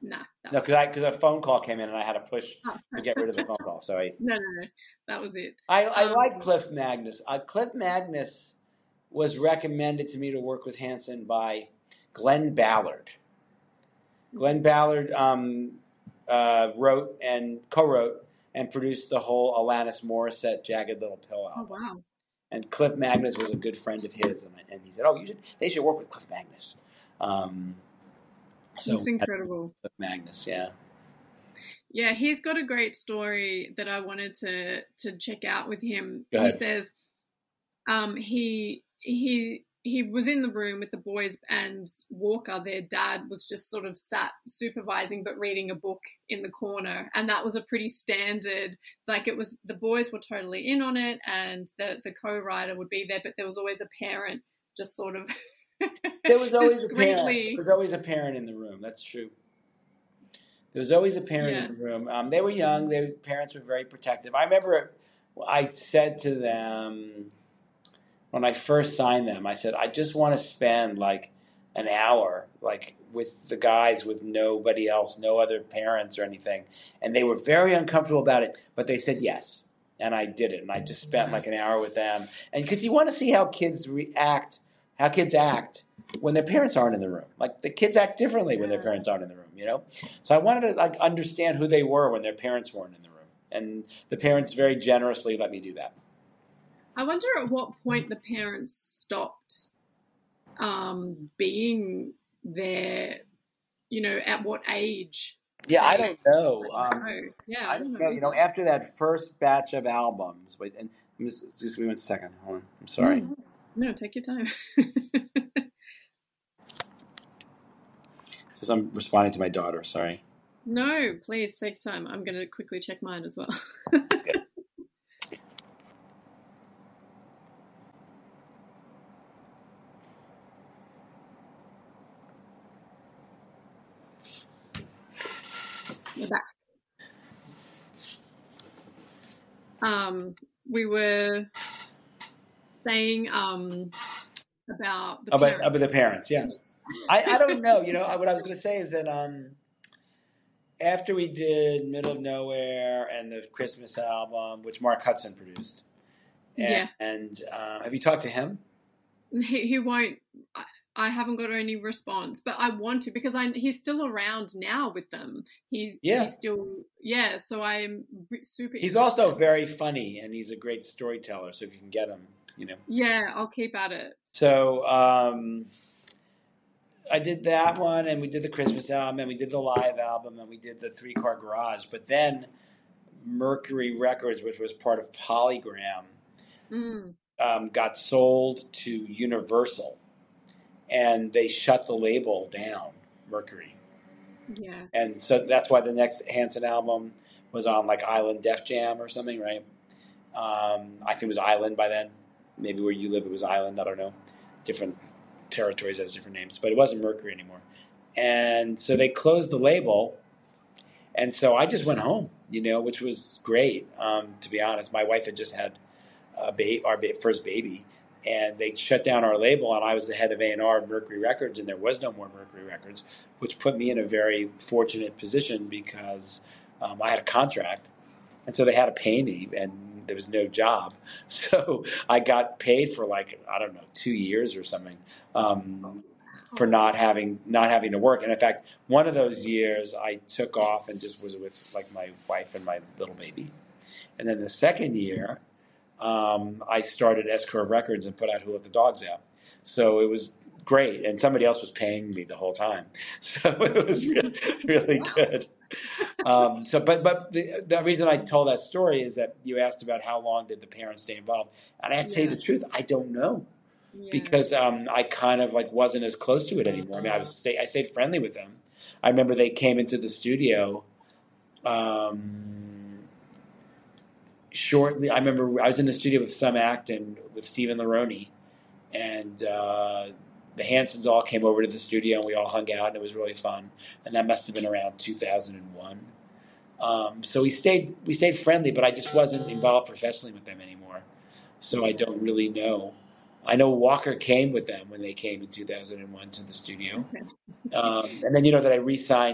Nah, that No, was because it. I because a phone call came in and I had to push Oh. to get rid of the phone call. So I No, no, no. That was it. I, I Um, like Cliff Magnus. Uh, Cliff Magnus was recommended to me to work with Hanson by Glenn Ballard. Glenn Ballard um, uh, wrote and co-wrote and produced the whole Alanis Morissette "Jagged Little Pill" oh, album. wow. And Cliff Magnus was a good friend of his, and, and he said, "Oh, you should they should work with Cliff Magnus." Um, so It's incredible. Cliff Magnus, yeah. Yeah, he's got a great story that I wanted to to check out with him. Go He ahead. says um, he he he was in the room with the boys, and Walker, their dad, was just sort of sat supervising but reading a book in the corner, and that was a pretty standard. Like, it was, the boys were totally in on it, and the the co-writer would be there, but there was always a parent just sort of There was always a parent. There discreetly. was always a parent in the room. That's true. There was always a parent Yeah. in the room. Um, they were young. Their parents were very protective. I remember I said to them when I first signed them, I said, I just want to spend like an hour, like with the guys, with nobody else, no other parents or anything. And they were very uncomfortable about it, but they said yes. And I did it. And I just spent like an hour with them. And because you want to see how kids react, how kids act when their parents aren't in the room. Like, the kids act differently when their parents aren't in the room, you know? So I wanted to like understand who they were when their parents weren't in the room. And the parents very generously let me do that. I wonder at what point the parents stopped um, being there, you know, at what age. Yeah, I don't know. I don't Um, know. Yeah, I don't know. You know, after that first batch of albums, wait, and let me just, just give me one second. Hold on. I'm sorry. Mm. No, take your time. Because I'm responding to my daughter. Sorry. No, please take time. I'm going to quickly check mine as well. Good. We're back. Um, we were saying um about the About, parents. about the parents, yeah. I, I don't know. You know, what I was going to say is that um, after we did Middle of Nowhere and the Christmas album, which Mark Hudson produced, and, Yeah. and uh, have you talked to him? He, he won't. I, I haven't got any response, but I want to, because I he's still around now with them. He, Yeah. He's still, yeah. So I'm super. He's interested. also very funny, and he's a great storyteller. So if you can get him, you know. Yeah, I'll keep at it. So um, I did that one, and we did the Christmas album, and we did the live album, and we did the Three Car Garage. But then Mercury Records, which was part of Polygram, Mm. um, got sold to Universal, and they shut the label down, Mercury. Yeah. And so that's why the next Hanson album was on like Island Def Jam or something, right? Um, I think it was Island by then. Maybe where you live it was Island. I don't know. Different territories has different names, but it wasn't Mercury anymore. And so they closed the label, and so I just went home, you know, which was great. Um, to be honest, my wife had just had a ba- our ba- first baby, and they shut down our label, and I was the head of A and R of Mercury Records, and there was no more Mercury Records, which put me in a very fortunate position because um, I had a contract, and so they had to pay me, and there was no job. So I got paid for like, I don't know, two years or something um, for not having not having to work. And in fact, one of those years I took off and just was with like my wife and my little baby. And then the second year, um, I started S Curve Records and put out Who Let the Dogs Out. So it was great. And somebody else was paying me the whole time. So it was really, really good. Um, so, but but the, the reason I told that story is that you asked about how long did the parents stay involved, and I have to tell you Yeah. the truth, I don't know, Yeah. because um, I kind of like wasn't as close to it anymore. I mean, I was stay, I stayed friendly with them. I remember they came into the studio. Um, shortly, I remember I was in the studio with Some Acton with Stephen Laroni, and uh, the Hansons all came over to the studio, and we all hung out, and it was really fun. And that must have been around two thousand one. Um, so we stayed we stayed friendly, but I just wasn't involved professionally with them anymore. So I don't really know. I know Walker came with them when they came in two thousand one to the studio. Okay. Um, and then you know that I re-signed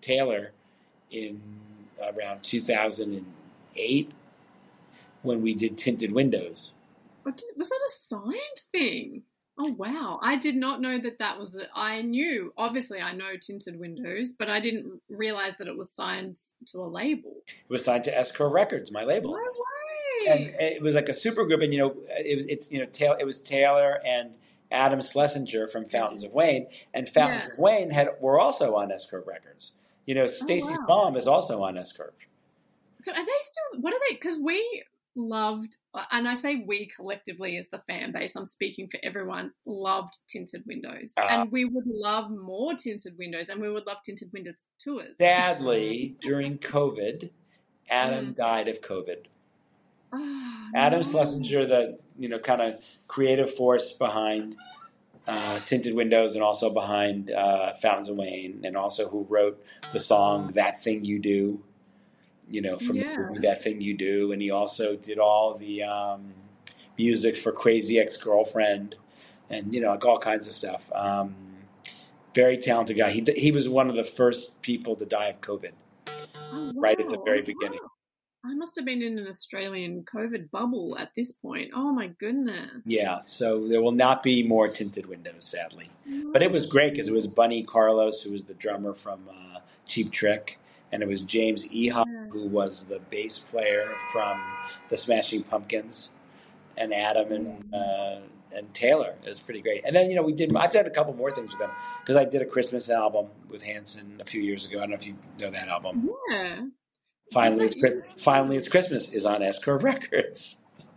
Taylor in around two thousand eight when we did Tinted Windows. Was that a signed thing? Oh, wow. I did not know that that was it. I knew, obviously, I know Tinted Windows, but I didn't realize that it was signed to a label. It was signed to S Curve Records, my label. No way. And it was like a super group, and you know, it was it's you know, Taylor, it was Taylor and Adam Schlesinger from Fountains of Wayne, and Fountains yeah. of Wayne had were also on S Curve Records. You know, Stacey's oh, wow. mom is also on S Curve. So are they still? What are they? Because we loved, and I say we collectively as the fan base, I'm speaking for everyone, loved Tinted Windows. Uh, and we would love more Tinted Windows, and we would love Tinted Windows tours. Sadly, during COVID, Adam mm. died of COVID. Oh, Adam no. Schlesinger, the you know kind of creative force behind uh, Tinted Windows and also behind uh, Fountains of Wayne, and also who wrote the song "That Thing You Do," you know, from yeah. the movie "That Thing You Do," and he also did all the um, music for Crazy Ex-Girlfriend, and you know, like all kinds of stuff. Um, very talented guy. He he was one of the first people to die of COVID, oh, wow. right at the very beginning. Wow. I must have been in an Australian COVID bubble at this point. Oh, my goodness. Yeah, so there will not be more Tinted Windows, sadly. No. But it was great because it was Bunny Carlos, who was the drummer from uh, Cheap Trick, and it was James Eha, yeah. who was the bass player from the Smashing Pumpkins, and Adam and uh, and Taylor. It was pretty great. And then, you know, we did. I've done a couple more things with them because I did a Christmas album with Hanson a few years ago. I don't know if you know that album. Yeah. Finally, it's finally it's Christmas is on S Curve Records.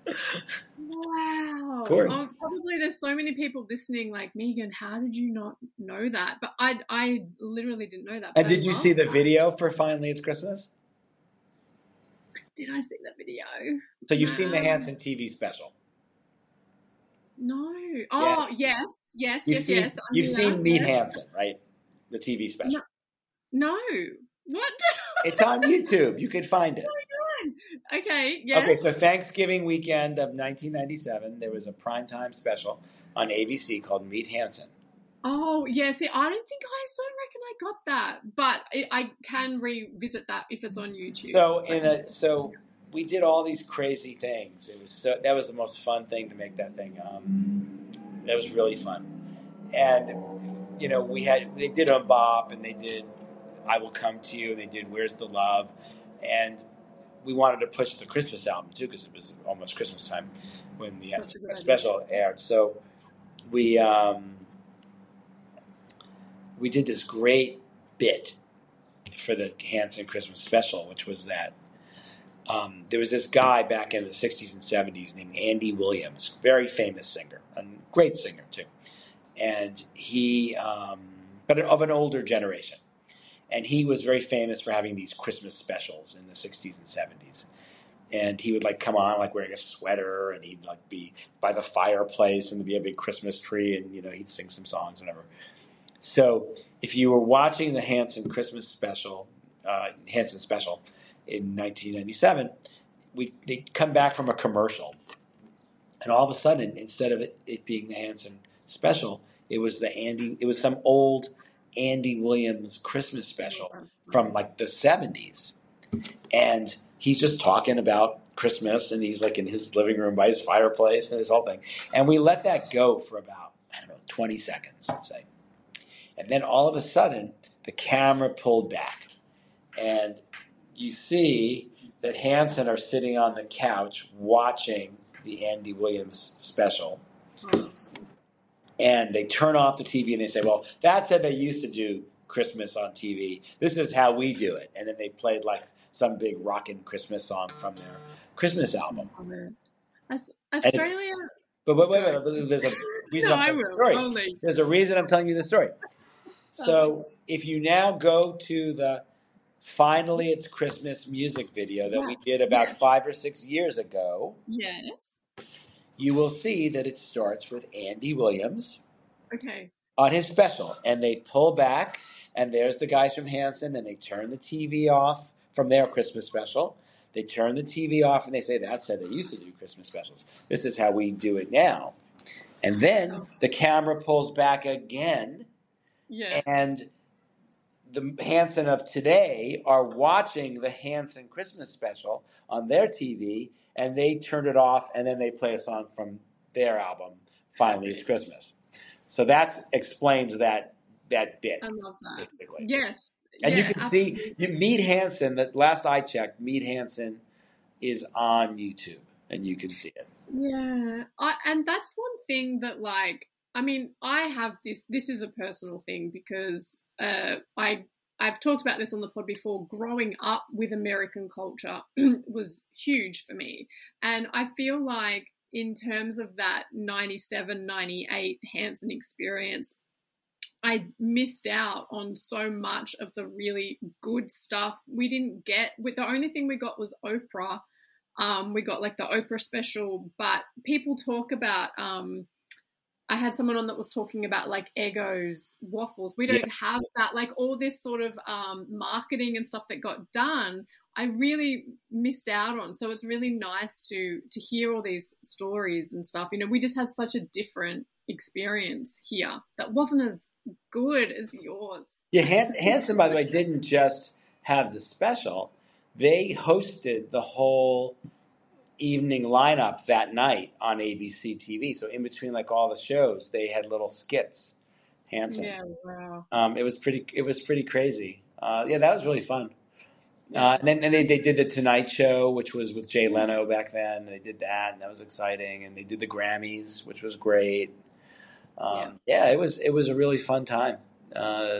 Wow! Of course. Oh, probably there's so many people listening. Like, Megan, how did you not know that? But I, I literally didn't know that. And did you see the video for Finally It's Christmas? Did I see that video? So you've um, seen the Hanson T V special? No. Oh yes, yes, yes, you've yes. Seen, yes. You've seen Meet Hanson, right? The T V special. No. no. What? It's on YouTube. You can find it. Oh my God. Okay, yes. Okay, so Thanksgiving weekend of nineteen ninety-seven, there was a primetime special on A B C called Meet Hanson. Oh, yeah. See, I don't think I so reckon I got that, but it, I can revisit that if it's on YouTube. So in a, so we did all these crazy things. It was so, that was the most fun thing to make that thing. Um, that was really fun. And, you know, we had, they did on Bop and they did I Will Come to You, and they did Where's the Love, and we wanted to push the Christmas album too because it was almost Christmas time when the uh, special aired. So we um, we did this great bit for the Hanson Christmas special, which was that um, there was this guy back in the sixties and seventies named Andy Williams, very famous singer, a great singer too, and he um, but of an older generation. And he was very famous for having these Christmas specials in the sixties and seventies. And he would like come on like wearing a sweater, and he'd like be by the fireplace, and there'd be a big Christmas tree, and you know he'd sing some songs, whatever. So if you were watching the Hanson Christmas special, uh, Hanson special in nineteen ninety-seven, we they'd come back from a commercial, and all of a sudden, instead of it, it being the Hanson special, it was the Andy. It was some old Andy Williams Christmas special from like the seventies, and he's just talking about Christmas, and he's like in his living room by his fireplace and this whole thing, and we let that go for about I don't know twenty seconds, let's say, and then all of a sudden the camera pulled back, and you see that Hanson are sitting on the couch watching the Andy Williams special. And they turn off the T V and they say, well, that said they used to do Christmas on T V. This is how we do it. And then they played like some big rockin' Christmas song from their Christmas album. As Australia... And, but wait, wait, wait. There's a reason no, I'm telling will, the story. only. There's a reason I'm telling you the story. So if you now go to the Finally It's Christmas music video that yeah. we did about yes. five or six years ago... Yes. you will see that it starts with Andy Williams okay. on his special. And they pull back, and there's the guys from Hanson, and they turn the T V off from their Christmas special. They turn the T V off, and they say, that said they used to do Christmas specials. This is how we do it now. And then the camera pulls back again, yeah. and the Hanson of today are watching the Hanson Christmas special on their T V, and they turn it off, and then they play a song from their album, Finally It's Christmas. So that explains that that bit. I love that. Basically. Yes. And yeah, you can absolutely. see, you Meet Hanson, the last I checked, Meet Hanson is on YouTube, and you can see it. Yeah. I, and that's one thing that, like, I mean, I have this, this is a personal thing because uh, I, I've talked about this on the pod before. Growing up with American culture was huge for me. And I feel like in terms of that ninety-seven, ninety-eight Hanson experience, I missed out on so much of the really good stuff. We didn't get, with the only thing we got was Oprah. Um, we got like the Oprah special, but people talk about, um, I had someone on that was talking about like Eggo's waffles. We don't yeah. have that, like all this sort of um, marketing and stuff that got done. I really missed out on. So it's really nice to to hear all these stories and stuff. You know, we just had such a different experience here that wasn't as good as yours. Yeah, Hanson, by the way, didn't just have the special. They hosted the whole evening lineup that night on A B C T V. So in between like all the shows, they had little skits. Hanson. Yeah, wow. Um, it was pretty. It was pretty crazy. Uh, yeah, that was really fun. Uh, and then and they, they did the Tonight Show, which was with Jay Leno back then. They did that, and that was exciting. And they did the Grammys, which was great. Um, yeah. yeah, it was it was a really fun time. Uh,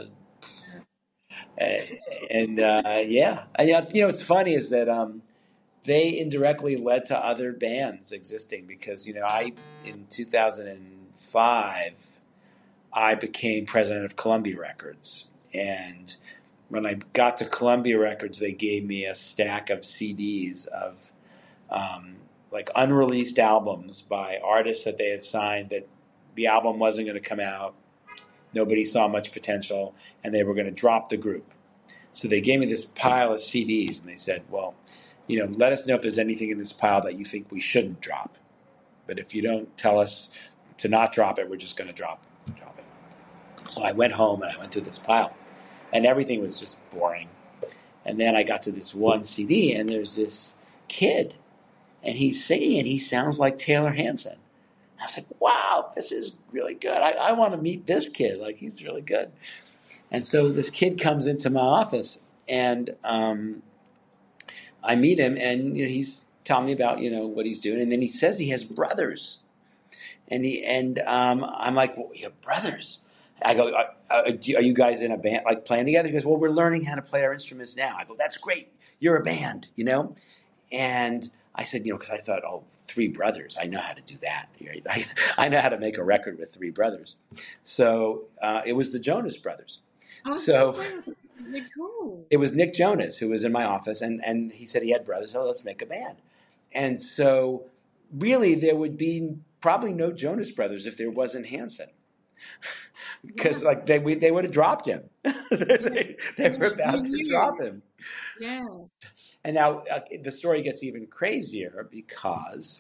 and uh, yeah, and, you know, what's funny is that um, they indirectly led to other bands existing because, you know, I in two thousand five I became president of Columbia Records, and when I got to Columbia Records, they gave me a stack of C Ds of um, like unreleased albums by artists that they had signed that the album wasn't going to come out. Nobody saw much potential, and they were going to drop the group. So they gave me this pile of C Ds, and they said, well, you know, let us know if there's anything in this pile that you think we shouldn't drop. But if you don't tell us to not drop it, we're just going to drop, drop it. So I went home, and I went through this pile. And everything was just boring. And then I got to this one C D, and there's this kid, and he's singing, and he sounds like Taylor Hanson. And I was like, wow, this is really good. I, I want to meet this kid. Like, he's really good. And so this kid comes into my office, and um, I meet him, and you know, he's telling me about, you know, what he's doing. And then he says he has brothers. And he and um, I'm like, well, you have brothers? I go, are, are you guys in a band, like playing together? He goes, well, we're learning how to play our instruments now. I go, that's great. You're a band, you know? And I said, you know, because I thought, oh, three brothers. I know how to do that. I, I know how to make a record with three brothers. So uh, it was the Jonas Brothers. Oh, so really cool. It was Nick Jonas who was in my office, and, and he said he had brothers, so let's make a band. And so really there would be probably no Jonas Brothers if there wasn't Hanson. Because yeah. like they we, they would have dropped him. they, they were about to drop him. Yeah. And now uh, the story gets even crazier because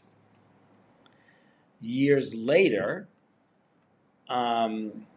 years later, um,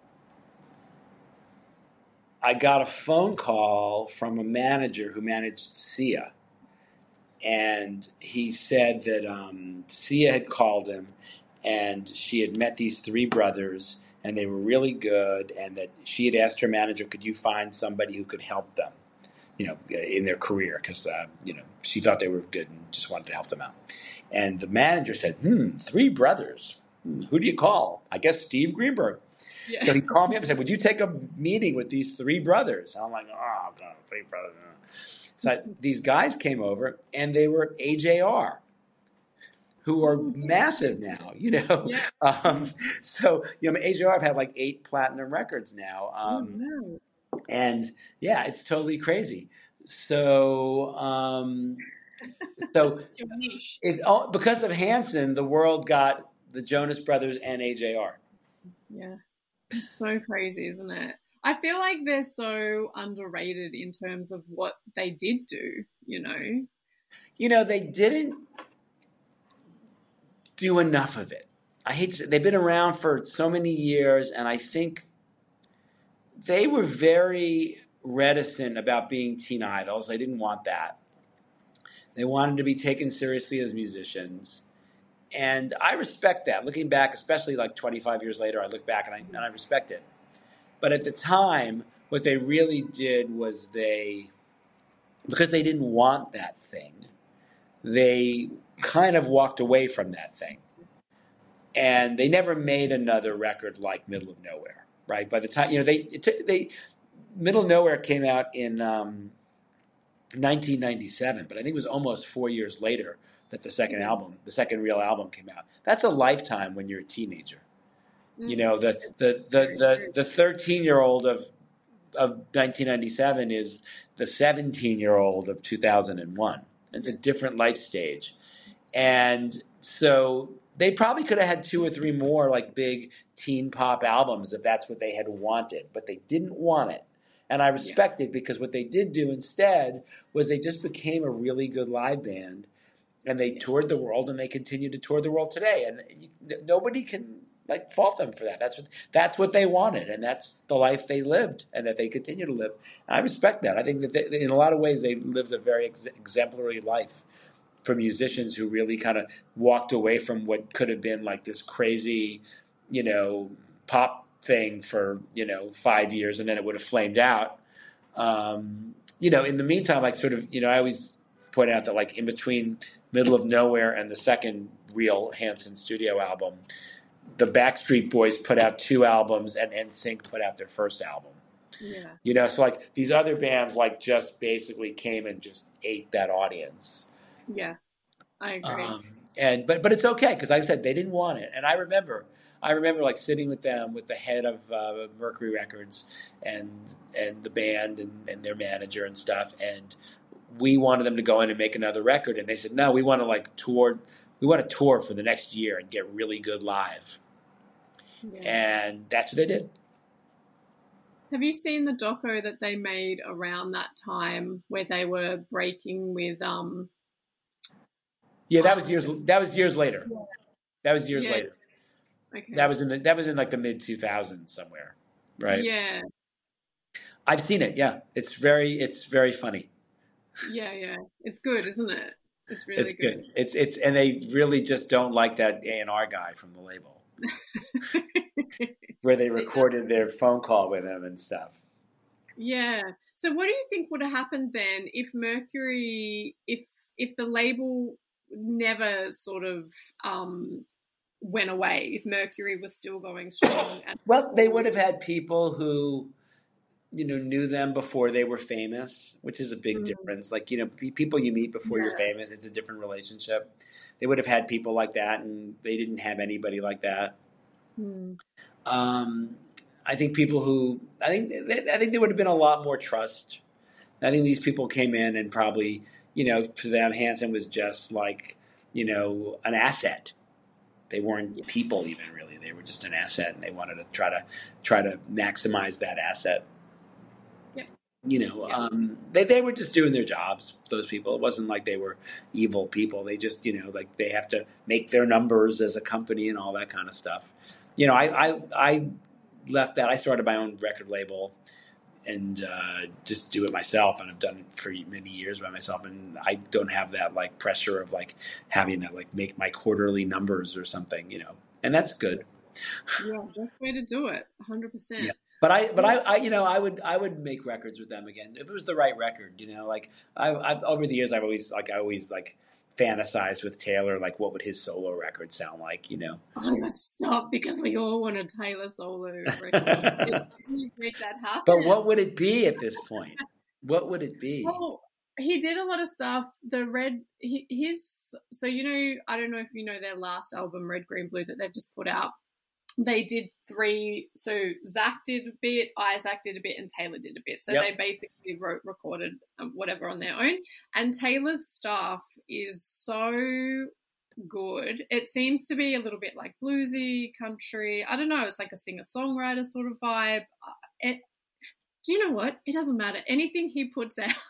I got a phone call from a manager who managed Sia, and he said that um, Sia had called him, and she had met these three brothers. And they were really good, and that she had asked her manager, could you find somebody who could help them, you know, in their career? Because, uh, you know, she thought they were good and just wanted to help them out. And the manager said, hmm, three brothers. Hmm, who do you call? I guess Steve Greenberg. Yeah. So he called me up and said, would you take a meeting with these three brothers? And I'm like, oh, God, three brothers. So I, these guys came over, and they were A J R. Who are massive now, you know. Yeah. Um, so, you know, A J R have had like eight platinum records now. Um, oh, no. And, yeah, it's totally crazy. So, um, so if, oh, because of Hanson, the world got the Jonas Brothers and A J R. Yeah. It's so crazy, isn't it? I feel like they're so underrated in terms of what they did do, you know. You know, they didn't do enough of it. I hate to say, they've been around for so many years, and I think they were very reticent about being teen idols. They didn't want that. They wanted to be taken seriously as musicians. And I respect that. Looking back, especially like twenty-five years later, I look back and I, and I respect it. But at the time, what they really did was they, because they didn't want that thing, they kind of walked away from that thing. And they never made another record like Middle of Nowhere, right? By the time, you know, they, it, they Middle of Nowhere came out in um, nineteen ninety-seven, but I think it was almost four years later that the second album, the second real album came out. That's a lifetime when you're a teenager. You know, the the the the the thirteen year old of of nineteen ninety-seven is the seventeen year old of two thousand one. It's a different life stage, and so they probably could have had two or three more like big teen pop albums if that's what they had wanted, but they didn't want it. And I respect it because what they did do instead was they just became a really good live band, and they toured the world, and they continue to tour the world today. And you, nobody can like fault them for that. That's what that's what they wanted, and that's the life they lived, and that they continue to live. And I respect that. I think that they, in a lot of ways they lived a very ex- exemplary life for musicians who really kind of walked away from what could have been like this crazy, you know, pop thing for, you know, five years, and then it would have flamed out. Um, you know, in the meantime, like sort of, you know, I always point out that like in between Middle of Nowhere and the second real Hanson studio album, the Backstreet Boys put out two albums, and N Sync put out their first album. Yeah. You know, so like these other bands like just basically came and just ate that audience. Yeah, I agree. Um, and but but it's okay because, like I said, they didn't want it. And I remember, I remember like sitting with them, with the head of uh, Mercury Records and and the band and, and their manager and stuff. And we wanted them to go in and make another record, and they said, no, we want to like tour. We want to tour for the next year and get really good live. Yeah. And that's what they did. Have you seen the doco that they made around that time where they were breaking with? Um, yeah, that was years. That was years later. Yeah. That was years yeah. later. Okay. That was in the. That was in like the mid two thousands somewhere, right? Yeah. I've seen it. Yeah, it's very. It's very funny. Yeah, yeah, it's good, isn't it? It's really it's good. good. It's it's and they really just don't like that A and R guy from the label, where they recorded their phone call with him and stuff. Yeah. So, what do you think would have happened then if Mercury, if if the label never sort of um, went away, if Mercury was still going strong? And- well, they would have had people who, you know, knew them before they were famous, which is a big mm. difference. Like, you know, people you meet before yeah. you're famous, it's a different relationship. They would have had people like that, and they didn't have anybody like that. Mm. Um, I think people who, I think, I think there would have been a lot more trust. I think these people came in and probably, you know, to them, Hanson was just like, you know, an asset. They weren't yeah. people even really. They were just an asset, and they wanted to try to try to maximize that asset. You know, yeah. um, they, they were just doing their jobs, those people. It wasn't like they were evil people. They just, you know, like they have to make their numbers as a company and all that kind of stuff. You know, I I, I left that. I started my own record label and uh, just do it myself. And I've done it for many years by myself. And I don't have that like pressure of like having to like make my quarterly numbers or something, you know, and that's good. Yeah, best way to do it, one hundred percent. Yeah. But I, but I, I, you know, I would, I would make records with them again if it was the right record. You know, like I, I over the years, I've always, like, I always like fantasized with Taylor, like what would his solo record sound like? You know, I must stop because we all want a Taylor solo record. Please make that happen. But what would it be at this point? What would it be? Well, he did a lot of stuff. The Red, his, so you know, I don't know if you know their last album, Red, Green, Blue, that they've just put out. They did three, so Zach did a bit, Isaac did a bit, and Taylor did a bit. So yep. they basically wrote, recorded um, whatever on their own. And Taylor's stuff is so good. It seems to be a little bit like bluesy, country. I don't know. It's like a singer-songwriter sort of vibe. It, do you know what? It doesn't matter. Anything he puts out,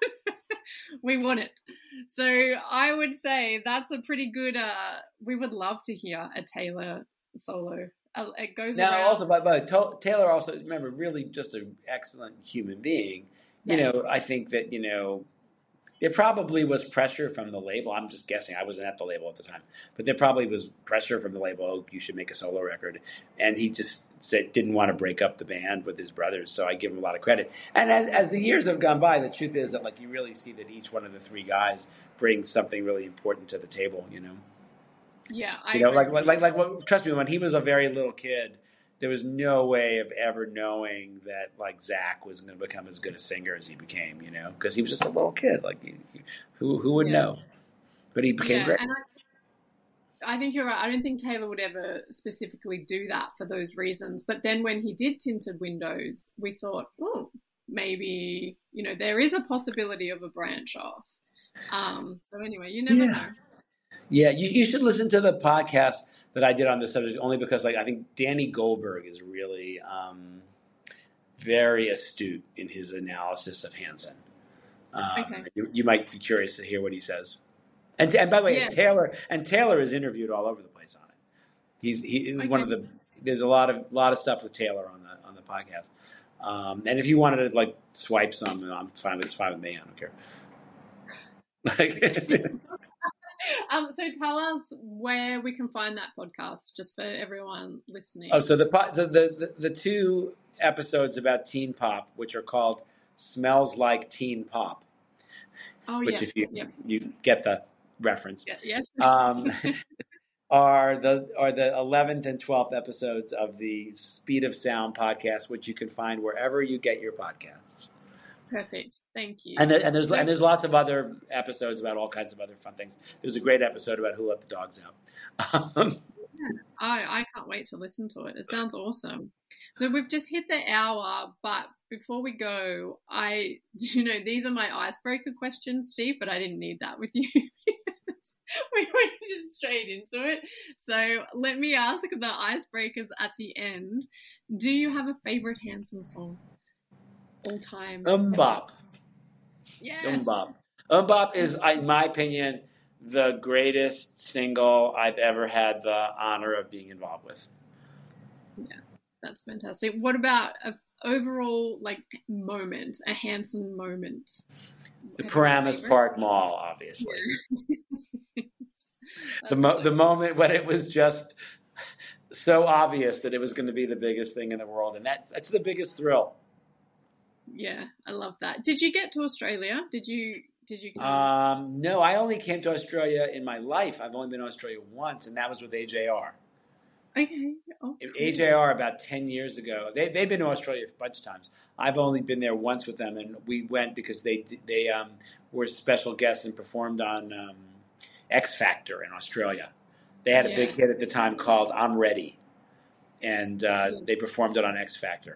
we want it. So I would say that's a pretty good, uh, we would love to hear a Taylor solo uh, it goes Now, around. also, but, but To- Taylor also, remember, really just an excellent human being. You Yes. know, I think that, you know, there probably was pressure from the label. I'm just guessing. I wasn't at the label at the time. But there probably was pressure from the label, oh, you should make a solo record. And he just said, didn't want to break up the band with his brothers. So I give him a lot of credit. And as, as the years have gone by, the truth is that, like, you really see that each one of the three guys brings something really important to the table, you know? Yeah, I You know, agree like, with like, you. like, like, trust me, when he was a very little kid, there was no way of ever knowing that, like, Zach was going to become as good a singer as he became, you know, because he was just a little kid. Like, you, you, who who would Yeah. know? But he became Yeah, great. and I, I think you're right. I don't think Taylor would ever specifically do that for those reasons. But then when he did Tinted Windows, we thought, oh, maybe, you know, there is a possibility of a branch off. Um, so anyway, you never Yeah, know. yeah. You, you should listen to the podcast that I did on this subject, only because, like, I think Danny Goldberg is really um, very astute in his analysis of Hanson. Um, Okay. you, you might be curious to hear what he says. And, and by the way, Yeah. and Taylor and Taylor is interviewed all over the place on it. He's he one Okay. of the. There's a lot of lot of stuff with Taylor on the on the podcast. Um, and if you wanted to, like, swipe some, I'm fine with it's fine with me. I don't care. Like, Um, so tell us where we can find that podcast, just for everyone listening. oh, so the, po- the the the two episodes about teen pop, which are called "Smells Like Teen Pop," Oh which, yeah, if you yeah, you get the reference, yeah, yes. um, are the are the eleventh and twelfth episodes of the Speed of Sound podcast, which you can find wherever you get your podcasts. Perfect. Thank you. And, there, and there's So, and there's lots of other episodes about all kinds of other fun things. There's a great episode about who let the dogs out. Um, yeah, I I can't wait to listen to it. It sounds awesome. So we've just hit the hour, but before we go, I you know these are my icebreaker questions, Steve, but I didn't need that with you. We went just straight into it. So let me ask the icebreakers at the end. Do you have a favorite Hanson song? All time. Umbop. Yes. Umbop. Umbop is, in my opinion, the greatest single I've ever had the honor of being involved with. Yeah, that's fantastic. What about a overall like moment, a Hanson moment? The Have you got a Paramus favorite? Park Mall, obviously. Yeah. The That's mo- so the moment when it was just so obvious that it was going to be the biggest thing in the world, and that's that's the biggest thrill. Yeah, I love that. Did you get to Australia? Did you did you come? Um, no, I only came to Australia in my life. I've only been to Australia once, and that was with A J R. Okay. Oh, cool. A J R about ten years ago. They they've been to Australia a bunch of times. I've only been there once with them, and we went because they they um, were special guests and performed on um, X Factor in Australia. They had a Yeah. big hit at the time called "I'm Ready," and uh, Yeah. they performed it on X Factor.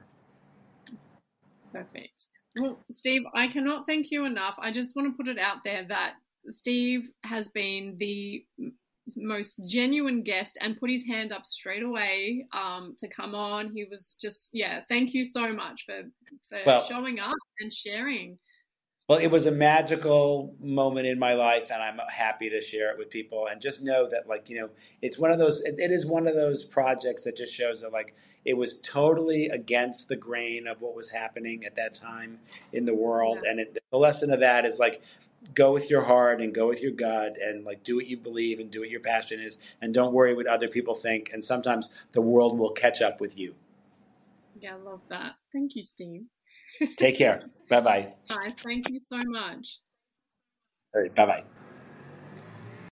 Perfect. Well, Steve, I cannot thank you enough. I just want to put it out there that Steve has been the most genuine guest and put his hand up straight away um, to come on. He was just, yeah, thank you so much for, for Well, showing up and sharing. Well, it was a magical moment in my life, and I'm happy to share it with people. And just know that, like, you know, it's one of those, it, it is one of those projects that just shows that, like, it was totally against the grain of what was happening at that time in the world. Yeah. And it, the lesson of that is, like, go with your heart and go with your gut and, like, do what you believe and do what your passion is. And don't worry what other people think. And sometimes the world will catch up with you. Yeah, I love that. Thank you, Steve. Take care. Bye-bye. Guys, thank you so much. All right, bye-bye.